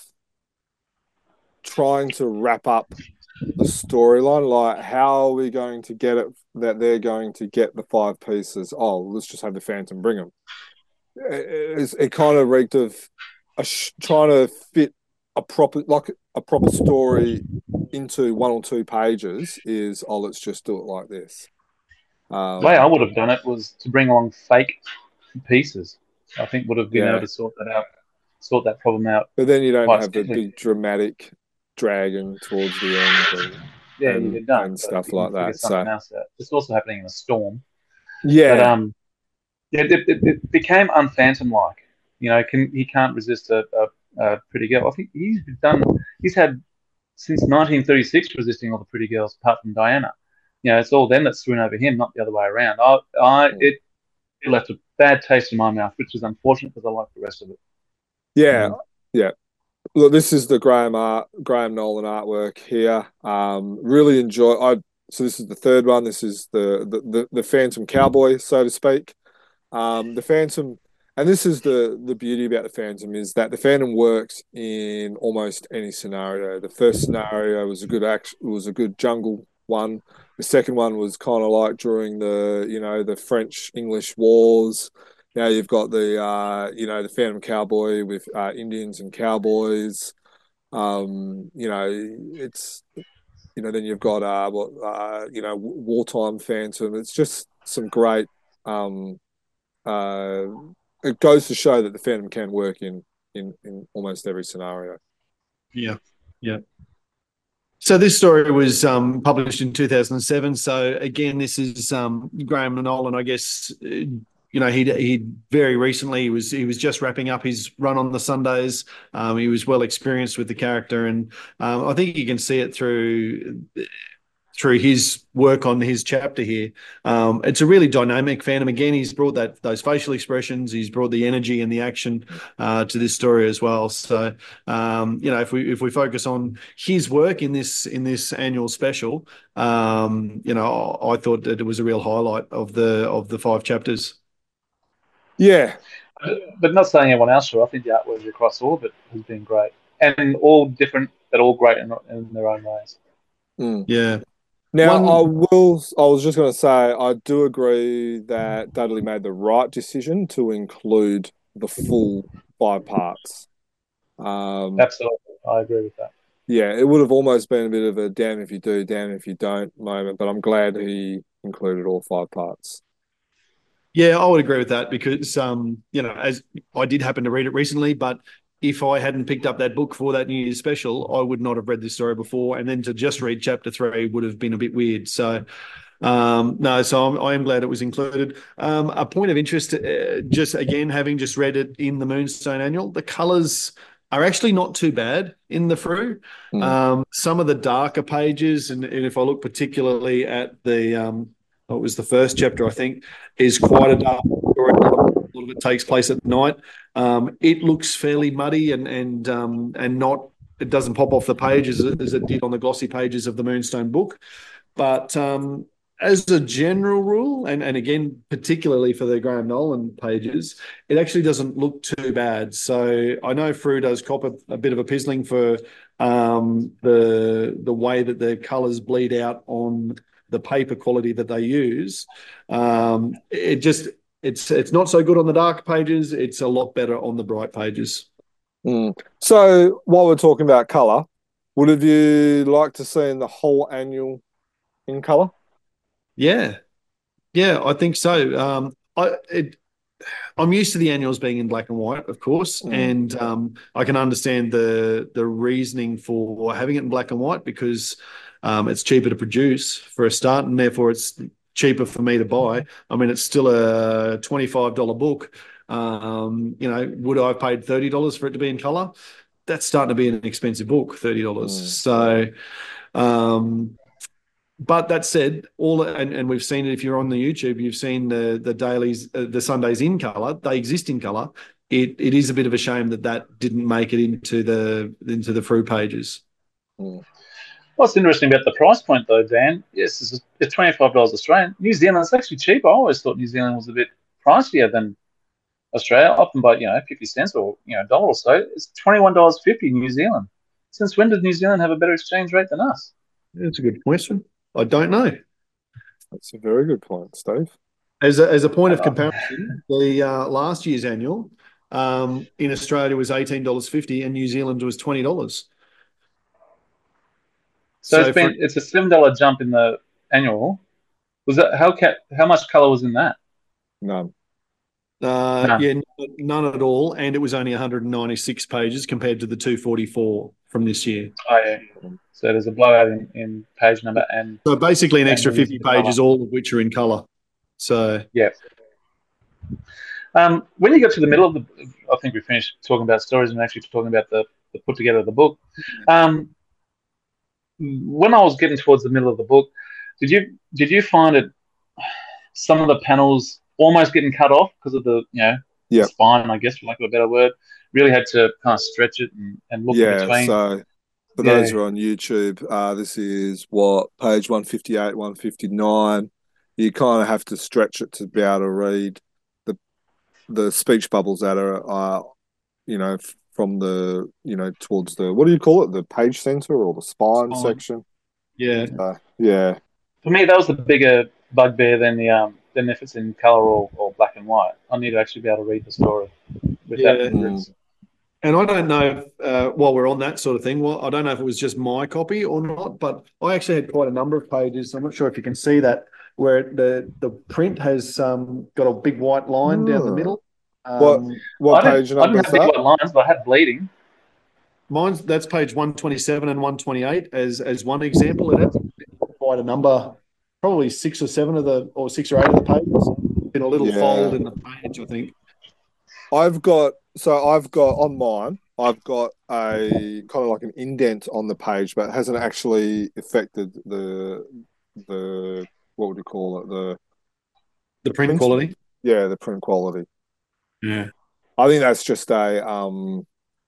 trying to wrap up the storyline. Like, how are we going to get it that they're going to get the five pieces? Oh, let's just have the Phantom bring them. It, it, it kind of reeked of a sh- trying to fit a proper like a proper story into one or two pages. Is oh, let's just do it like this. Um, the way I would have done it was to bring along fake pieces. I think would have been yeah. able to sort that out, sort that problem out. But then you don't have simply. the big dramatic dragon towards the end, and, yeah, and, you don't, and stuff like that. Something so else out. It's also happening in a storm. Yeah, but, um, yeah, it, it, it became unphantom-like. You know, can he can't resist a, a, a pretty girl. I think he's done. He's had since nineteen thirty-six resisting all the pretty girls, apart from Diana. You know, it's all them that's swoon over him, not the other way around. I, I, it, it left a bad taste in my mouth, which is unfortunate because I like the rest of it. Yeah, mm. yeah. Look, this is the Graham art, Graham Nolan artwork here. Um, really enjoy. I so this is the third one. This is the the the, the Phantom Cowboy, so to speak. Um, the Phantom, and this is the the beauty about the Phantom is that the Phantom works in almost any scenario. The first scenario was a good action, was a good jungle one. The second one was kind of like during the you know the French English wars. Now you've got the uh, you know the Phantom Cowboy with uh, Indians and cowboys. Um, you know it's you know then you've got uh, what uh, you know wartime Phantom. It's just some great. Um, uh, it goes to show that the Phantom can work in in in almost every scenario. Yeah, yeah. So this story was um, published in two thousand seven. So again, this is um, Graham Nolan, I guess. Uh, You know, he he very recently he was he was just wrapping up his run on the Sundays. Um, he was well experienced with the character, and um, I think you can see it through through his work on his chapter here. Um, it's a really dynamic Phantom. Again, he's brought that those facial expressions, he's brought the energy and the action uh, to this story as well. So, um, you know, if we if we focus on his work in this in this annual special, um, you know, I thought that it was a real highlight of the of the five chapters. Yeah. But not saying everyone else should. I think the artwork across all of it has been great. And all different, but all great in, in their own ways. Mm. Yeah. Now, One... I will, I was just going to say, I do agree that Dudley made the right decision to include the full five parts. Um, Absolutely. I agree with that. Yeah, it would have almost been a bit of a damn if you do, damn if you don't moment, but I'm glad he included all five parts. Yeah, I would agree with that because, um, you know, as I did happen to read it recently, but if I hadn't picked up that book for that New Year's special, I would not have read this story before. And then to just read chapter three would have been a bit weird. So, um, no, so I'm, I am glad it was included. Um, a point of interest, uh, just again, having just read it in the Moonstone Annual, the colours are actually not too bad in the Frew. Mm. Um, some of the darker pages, and, and if I look particularly at the... Um, it was the first chapter, I think, is quite a dark story. A lot of it takes place at night. Um, it looks fairly muddy and and um, and not. It doesn't pop off the page as it, as it did on the glossy pages of the Moonstone book. But um, as a general rule, and and again, particularly for the Graham Nolan pages, it actually doesn't look too bad. So I know Frew does cop a, a bit of a pizzling for um, the the way that the colours bleed out on the paper quality that they use. Um, it just, it's it's not so good on the dark pages. It's a lot better on the bright pages. Mm. So while we're talking about colour, would have you liked to see the whole annual in colour? Yeah. Yeah, I think so. Um, I, it, I'm used to the annuals being in black and white, of course, mm. and um, I can understand the the reasoning for having it in black and white because Um, it's cheaper to produce for a start, and therefore it's cheaper for me to buy. I mean, it's still a twenty-five dollars book. Um, you know, would I have paid thirty dollars for it to be in colour? That's starting to be an expensive book, thirty dollars. Mm. So, um, but that said, all and, and we've seen it. If you're on the YouTube, you've seen the the dailies, uh, the Sundays in colour. They exist in colour. It it is a bit of a shame that that didn't make it into the into the Frew pages. Mm. What's interesting about the price point, though, Dan, yes, it's, it's twenty-five dollars Australian. New Zealand, it's actually cheap. I always thought New Zealand was a bit pricier than Australia, often by, you know, fifty cents or, you know, a dollar or so. It's twenty-one dollars fifty New Zealand. Since when did New Zealand have a better exchange rate than us? That's a good question. I don't know. That's a very good point, Steve. As a, as a point of comparison, the uh, last year's annual um, in Australia was eighteen dollars fifty and New Zealand was twenty dollars. So, so it's been for, it's a seven dollar jump in the annual. Was that how how much colour was in that? None. Uh, none. Yeah, none at all, and it was only one hundred ninety-six pages compared to the two forty-four from this year. Oh yeah. So there's a blowout in, in page number and so basically an extra fifty pages, all of which are in colour. So yeah. Um, when you got to the middle of the, I think we finished talking about stories and actually talking about the, the put together of the book. Um, when I was getting towards the middle of the book, did you did you find it some of the panels almost getting cut off because of the you know Yeah. the spine, I guess, for lack of a better word? Really had to kind of stretch it and, and look in Yeah. between. So for Yeah. those who are on YouTube, uh, this is what page one fifty-eight, one fifty-nine. You kind of have to stretch it to be able to read the the speech bubbles that are, uh, you know, f- from the you know towards the what do you call it, the page center or the spine Spine. section. Yeah. Uh, yeah. For me, that was the bigger bugbear than the um than if it's in color or, or black and white. I need to actually be able to read the story with Yeah. that. Mm. And I don't know, if, uh, while we're on that sort of thing, well, I don't know if it was just my copy or not, but I actually had quite a number of pages. I'm not sure if you can see that, where the the print has um, got a big white line down the Ah. middle. What Um, what I didn't page I number didn't is have big that? white lines, but I had bleeding. mine's that's page one twenty-seven and one twenty-eight as as one example. It has quite a number, probably six or seven of the, or six or eight of the pages in a little Yeah. fold in the page, I think. I've got so I've got on mine. I've got a kind of like an indent on the page, but it hasn't actually affected the the what would you call it, the The the print print. quality. Yeah, the print quality. Yeah. I think that's just a um.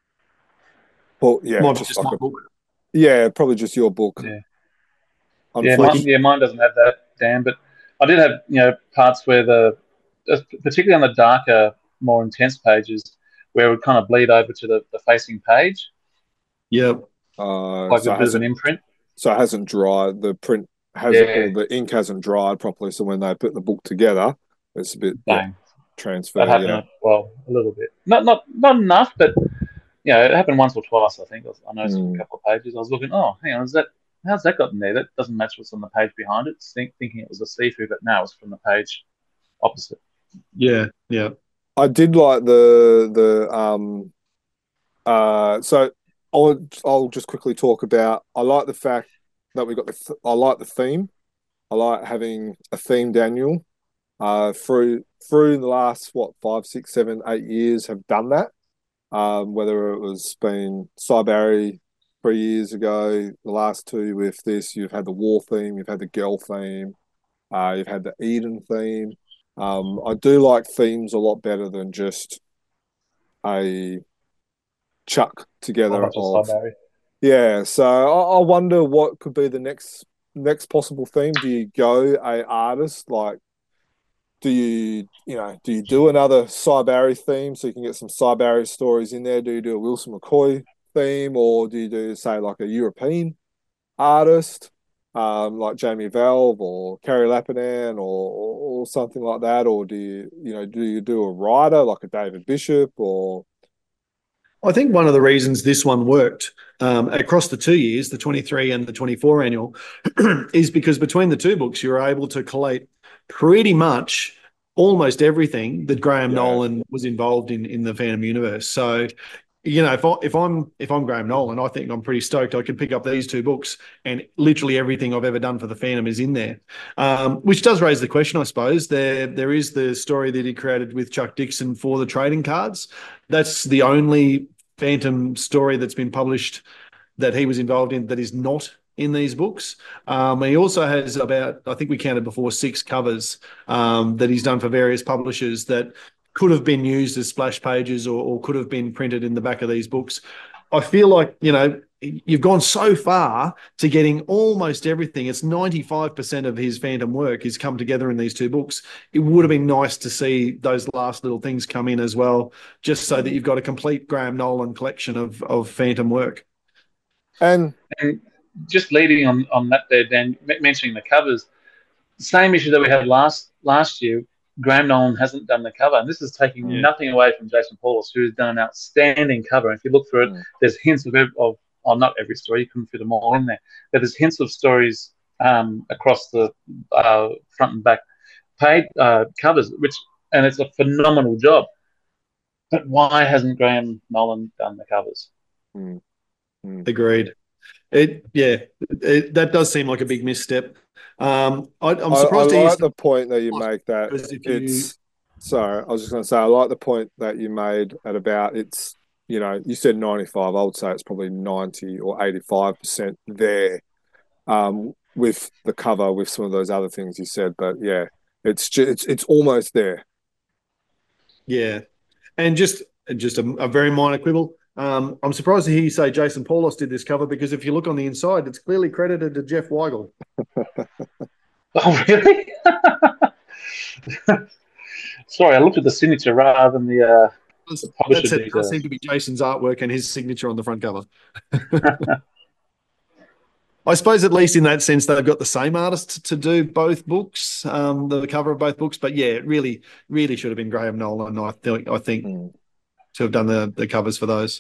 Well, yeah, Might be just just like my a book. yeah, probably just your book. Yeah. Yeah, mine, Unfortunately, yeah, mine doesn't have that, Dan. But I did have you know parts where the, particularly on the darker, more intense pages, where it would kind of bleed over to the, the facing page, Yeah. uh, like a so it bit of an hasn't imprint. so it hasn't dried. The print hasn't, Yeah, or the ink hasn't dried properly. So when they put the book together, it's a bit yeah bang. That transfer. Yeah. happened. Well, a little bit. Not not not enough, but yeah, it happened once or twice. I think I noticed with a Mm. couple of pages. I was looking. Oh, hang on, is that? How's that gotten there? That doesn't match what's on the page behind it. Think, thinking it was a see-through, but now it's from the page opposite. Yeah. Yeah. I did like the the um uh so I'll I'll just quickly talk about I like the fact that we got the th- I like the theme. I like having a theme, Daniel. Uh through through the last what five, six, seven, eight years have done that. Um, whether it was been Cyberry three years ago, the last two with this, you've had the war theme, you've had the girl theme, uh, you've had the Eden theme. Um, I do like themes a lot better than just a chuck A together bunch of of Cyberry. yeah. So I, I wonder what could be the next next possible theme. Do you go a artist like? Do you you know do you do another Cyberry theme so you can get some Cyberry stories in there? Do you do a Wilson McCoy theme, or do you do say like a European artist, um, like Jamie Valve or Carrie Lapinan or, or or something like that, or do you you know do you do a writer like a David Bishop or I think one of the reasons this one worked um, across the two years, the twenty-three and the twenty-four annual, is because between the two books, you were able to collate pretty much almost everything that Graham yeah Nolan was involved in in the Phantom universe. So, you know, if I, if I'm if I'm Graham Nolan, I think I'm pretty stoked. I could pick up these two books, and literally everything I've ever done for the Phantom is in there. Um, which does raise the question, I suppose. There there is the story that he created with Chuck Dixon for the trading cards. That's the only Phantom story that's been published that he was involved in that is not in these books. Um, he also has about, I think we counted before, six covers um, that he's done for various publishers that could have been used as splash pages or, or could have been printed in the back of these books. I feel like, you know, you've gone so far to getting almost everything. It's ninety-five percent of his Phantom work has come together in these two books. It would have been nice to see those last little things come in as well, just so that you've got a complete Graham Nolan collection of, of Phantom work. and And just leading on, on that there, Dan, mentioning the covers, same issue that we had last last year. Graham Nolan hasn't done the cover, and this is taking Yeah. nothing away from Jason Paulus, who's done an outstanding cover. And if you look through it, Mm. there's hints of, of oh, not every story, you couldn't fit them all in there, but there's hints of stories um, across the uh, front and back page uh, covers, which and it's a phenomenal job. But why hasn't Graham Nolan done the covers? Mm. Mm. Agreed. It yeah, it, that does seem like a big misstep. Um, I, I'm I, I surprised to hear like the point that you make that because if you it's Sorry, I was just going to say I like the point that you made at about it's, you know, you said ninety-five. I would say it's probably ninety or eighty-five percent there, um, with the cover, with some of those other things you said. But yeah, it's just, it's it's almost there. Yeah, and just just a, a very minor quibble. Um, I'm surprised to hear you say Jason Paulos did this cover because if you look on the inside, it's clearly credited to Jeff Weigel. Oh, really? Sorry, I looked at the signature rather than the, uh, the publisher That said, it does seem details. to be Jason's artwork and his signature on the front cover. I suppose at least in that sense they've got the same artist to do both books, um, the cover of both books. But yeah, it really, really should have been Graham Nolan. I think, I think Mm. to have done the the covers for those.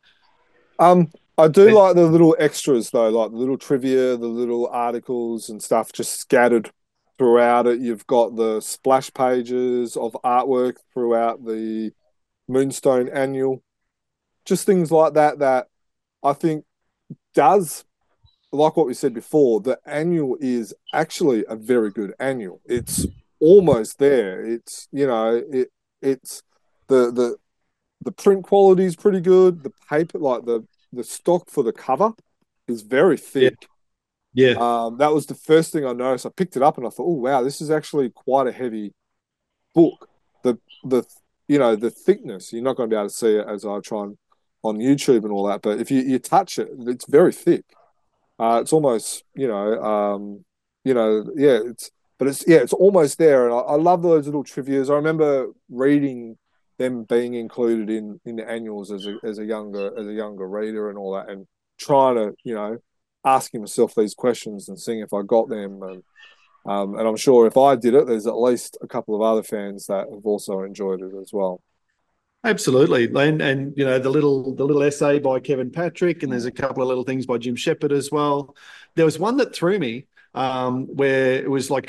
Um, I do like the little extras though, like the little trivia, the little articles and stuff just scattered throughout it. You've got the splash pages of artwork throughout the Moonstone Annual, just things like that that I think does, like what we said before, the annual is actually a very good annual. It's almost there. It's, you know, it it's the the the print quality is pretty good. The paper, like the the stock for the cover, is very Yeah, thick. yeah, Um, that was the first thing I noticed. I picked it up and I thought, oh wow, this is actually quite a heavy book. The the you know the thickness. You're not going to be able to see it as I try and on YouTube and all that. But if you, you touch it, it's very thick. Uh, it's almost you know um, you know yeah it's but it's yeah it's almost there. And I, I love those little trivia's. I remember reading them being included in in the annuals as a as a younger as a younger reader and all that, and trying to you know asking myself these questions and seeing if I got them. And um, and I'm sure if I did it, there's at least a couple of other fans that have also enjoyed it as well. absolutely. And and you know the little the little essay by Kevin Patrick, and there's Mm. a couple of little things by Jim Shepard as well. There was one that threw me um, where it was like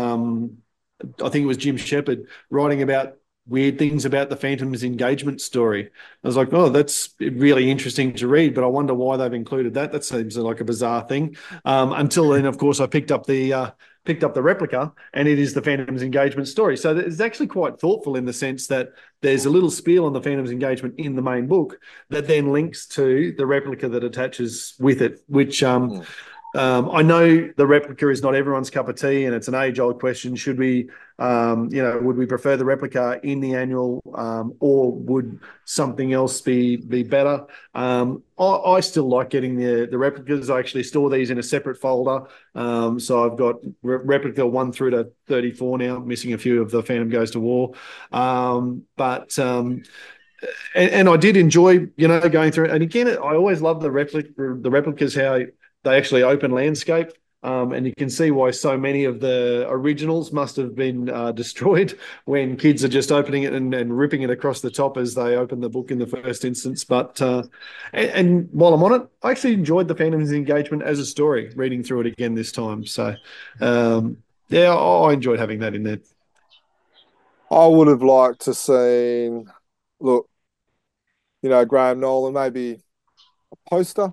um, I think it was Jim Shepard writing about weird things about the Phantom's engagement story. I was like, oh, that's really interesting to read, but I wonder why they've included that. That seems like a bizarre thing. Um, until then, of course, I picked up the uh, picked up the replica, and it is the Phantom's engagement story. So it's actually quite thoughtful in the sense that there's a little spiel on the Phantom's engagement in the main book that then links to the replica that attaches with it, which um, Mm. um, I know the replica is not everyone's cup of tea, and it's an age-old question. Should we, um, you know, would we prefer the replica in the annual, um, or would something else be be better? Um, I, I still like getting the the replicas. I actually store these in a separate folder. Um, so I've got re- replica one through to thirty-four now, missing a few of the Phantom Goes to War. Um, but um, and, and I did enjoy, you know, going through it. And again, I always love the replica, the replicas, how they actually open landscape. Um, and you can see why so many of the originals must have been uh, destroyed when kids are just opening it and, and ripping it across the top as they open the book in the first instance. But uh, and, and while I'm on it, I actually enjoyed the Phantom's engagement as a story, reading through it again this time. So um, yeah, I enjoyed having that in there. I would have liked to seen, look, you know, Graham Nolan, maybe a poster.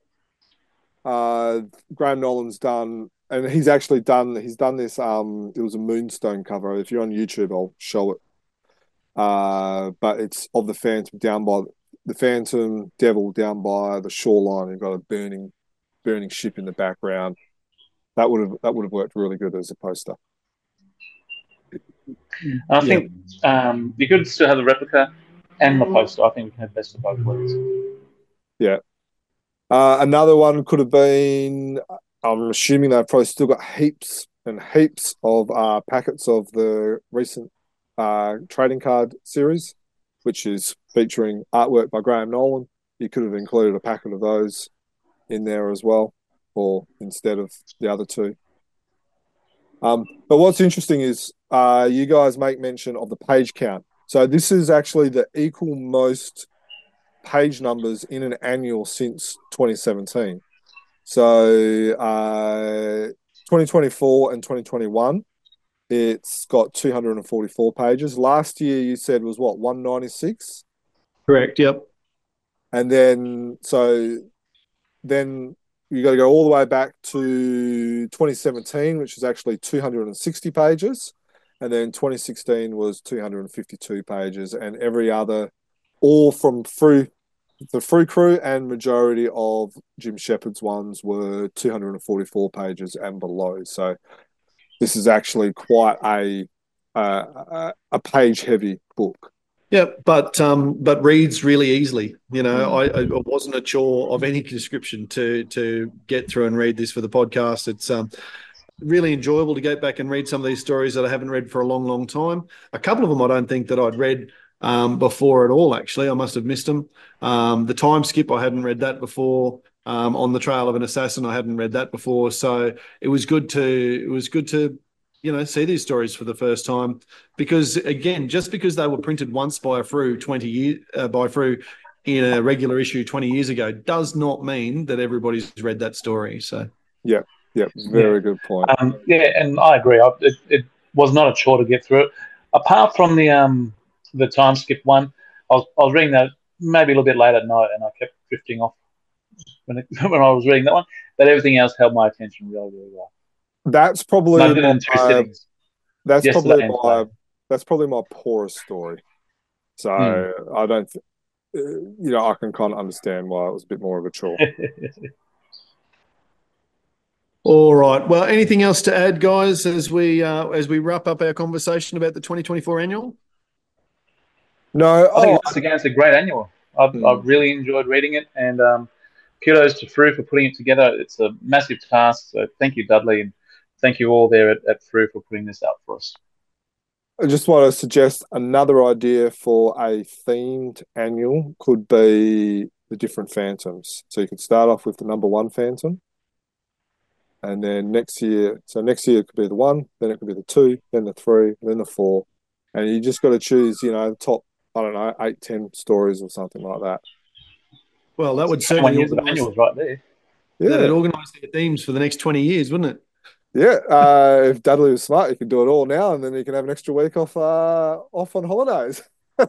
Uh, Graham Nolan's done, and he's actually done, he's done this. Um, it was a Moonstone cover. If you're on YouTube, I'll show it. Uh, but it's of the Phantom down by the Phantom Devil down by the shoreline. You've got a burning, burning ship in the background. That would have that would have worked really good as a poster. I Yeah. think um, you could still have the replica and the poster. I think we can have best of both worlds. Yeah. Uh, another one could have been. I'm assuming they've probably still got heaps and heaps of uh, packets of the recent uh, trading card series, which is featuring artwork by Graham Nolan. You could have included a packet of those in there as well, or instead of the other two. Um, but what's interesting is uh, you guys make mention of the page count. So this is actually the equal most page numbers in an annual since twenty seventeen. So uh, twenty twenty-four and twenty twenty-one, it's got two hundred forty-four pages. Last year you said was what, one ninety-six? Correct. Yep. And then so then you got to go all the way back to twenty seventeen, which is actually two hundred sixty pages. and then twenty sixteen was two hundred fifty-two pages, and every other, all from Frou, the Frou crew, and majority of Jim Shepard's ones were two hundred forty-four pages and below. So this is actually quite a uh, a page heavy book. Yeah, but um, but reads really easily. You know, mm. I, I wasn't a chore of any description to to get through and read this for the podcast. It's um, really enjoyable to go back and read some of these stories that I haven't read for a long, long time. A couple of them I don't think that I'd read um, before at all, actually. I must have missed them. Um, the Time Skip, I hadn't read that before. Um, On the Trail of an Assassin, I hadn't read that before. So it was good to it was good to you know, see these stories for the first time, because again, just because they were printed once by a Frou twenty years uh, by Frou in a regular issue twenty years ago does not mean that everybody's read that story. So yeah, yeah, very yeah. good point. Um, yeah, and I agree. I, it, it was not a chore to get through it. Apart from the um the Time Skip one, I was, I was reading that maybe a little bit late at night, and I kept drifting off when it, when I was reading that one. But everything else held my attention really, really well. That's probably my, that's Yesterday probably my that's probably my poorest story. So mm. I don't, th- you know, I can kind of understand why it was a bit more of a chore. All right. Well, anything else to add, guys, as we uh, as we wrap up our conversation about the twenty twenty-four annual? No. I think once again, it's a great annual. I've, mm. I've really enjoyed reading it, and um, kudos to Frou for putting it together. It's a massive task. So thank you, Dudley, and thank you all there at, at Frou for putting this out for us. I just want to suggest another idea for a themed annual could be the different Phantoms. So you could start off with the number one Phantom, and then next year, so next year it could be the one, then it could be the two, then the three, then the four, and you just got to choose, you know, the top, I don't know, eight, ten stories or something like that. Well, that would certainly organise annuals right there. Yeah, that'd organise their themes for the next twenty years, wouldn't it? Yeah, uh, if Dudley was smart, he could do it all now, and then he can have an extra week off uh, off on holidays.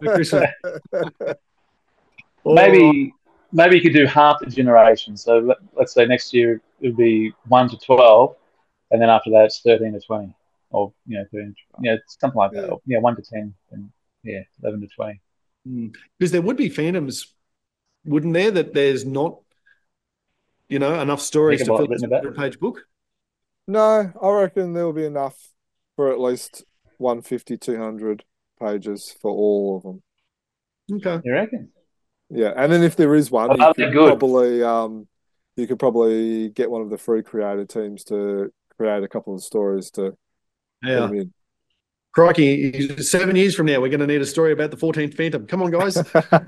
maybe maybe you could do half the generation. So let, let's say next year it would be one to twelve, and then after that it's thirteen to twenty, or you know, thirteen, yeah, something like that. Yeah, or, yeah one to ten, and yeah, eleven to twenty. Mm. Because there would be Phantoms, wouldn't there? That there's not, you know, enough stories to fill a hundred-page book. No, I reckon there will be enough for at least one hundred fifty, two hundred pages for all of them. Okay. You reckon? Yeah, and then if there is one, you could probably um, you could probably get one of the Frou creator teams to create a couple of stories to yeah. put them in. Crikey, seven years from now, we're going to need a story about the fourteenth Phantom. Come on, guys.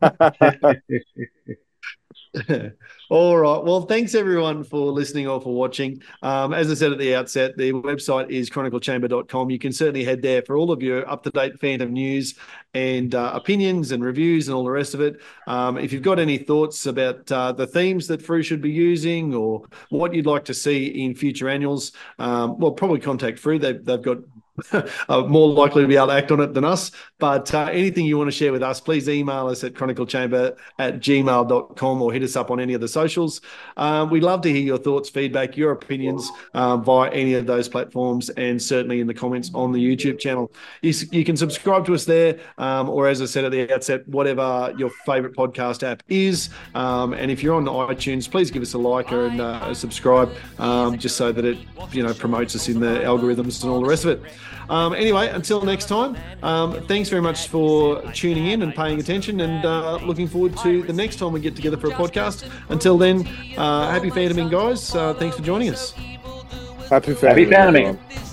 All right. Well, thanks everyone for listening or for watching. Um, as I said at the outset, the website is chronicle chamber dot com. You can certainly head there for all of your up-to-date Phantom news and uh, opinions and reviews and all the rest of it. Um, if you've got any thoughts about uh, the themes that Frou should be using or what you'd like to see in future annuals, um, well, probably contact Frou. They've, they've got uh, more likely to be able to act on it than us. But uh, anything you want to share with us, please email us at chronicle chamber at gmail dot com or hit us up on any of the socials. Um, we'd love to hear your thoughts, feedback, your opinions um, via any of those platforms, and certainly in the comments on the YouTube channel. You, you can subscribe to us there, um, or as I said at the outset, whatever your favourite podcast app is. Um, and if you're on iTunes, please give us a like or and, uh, subscribe, um, just so that it you know promotes us in the algorithms and all the rest of it. Um, anyway, until next time, um, thanks very much for tuning in and paying attention, and uh, looking forward to the next time we get together for a podcast. Until then, uh, happy Phantoming, guys. Uh, thanks for joining us. Happy Phantoming. Happy Phantoming.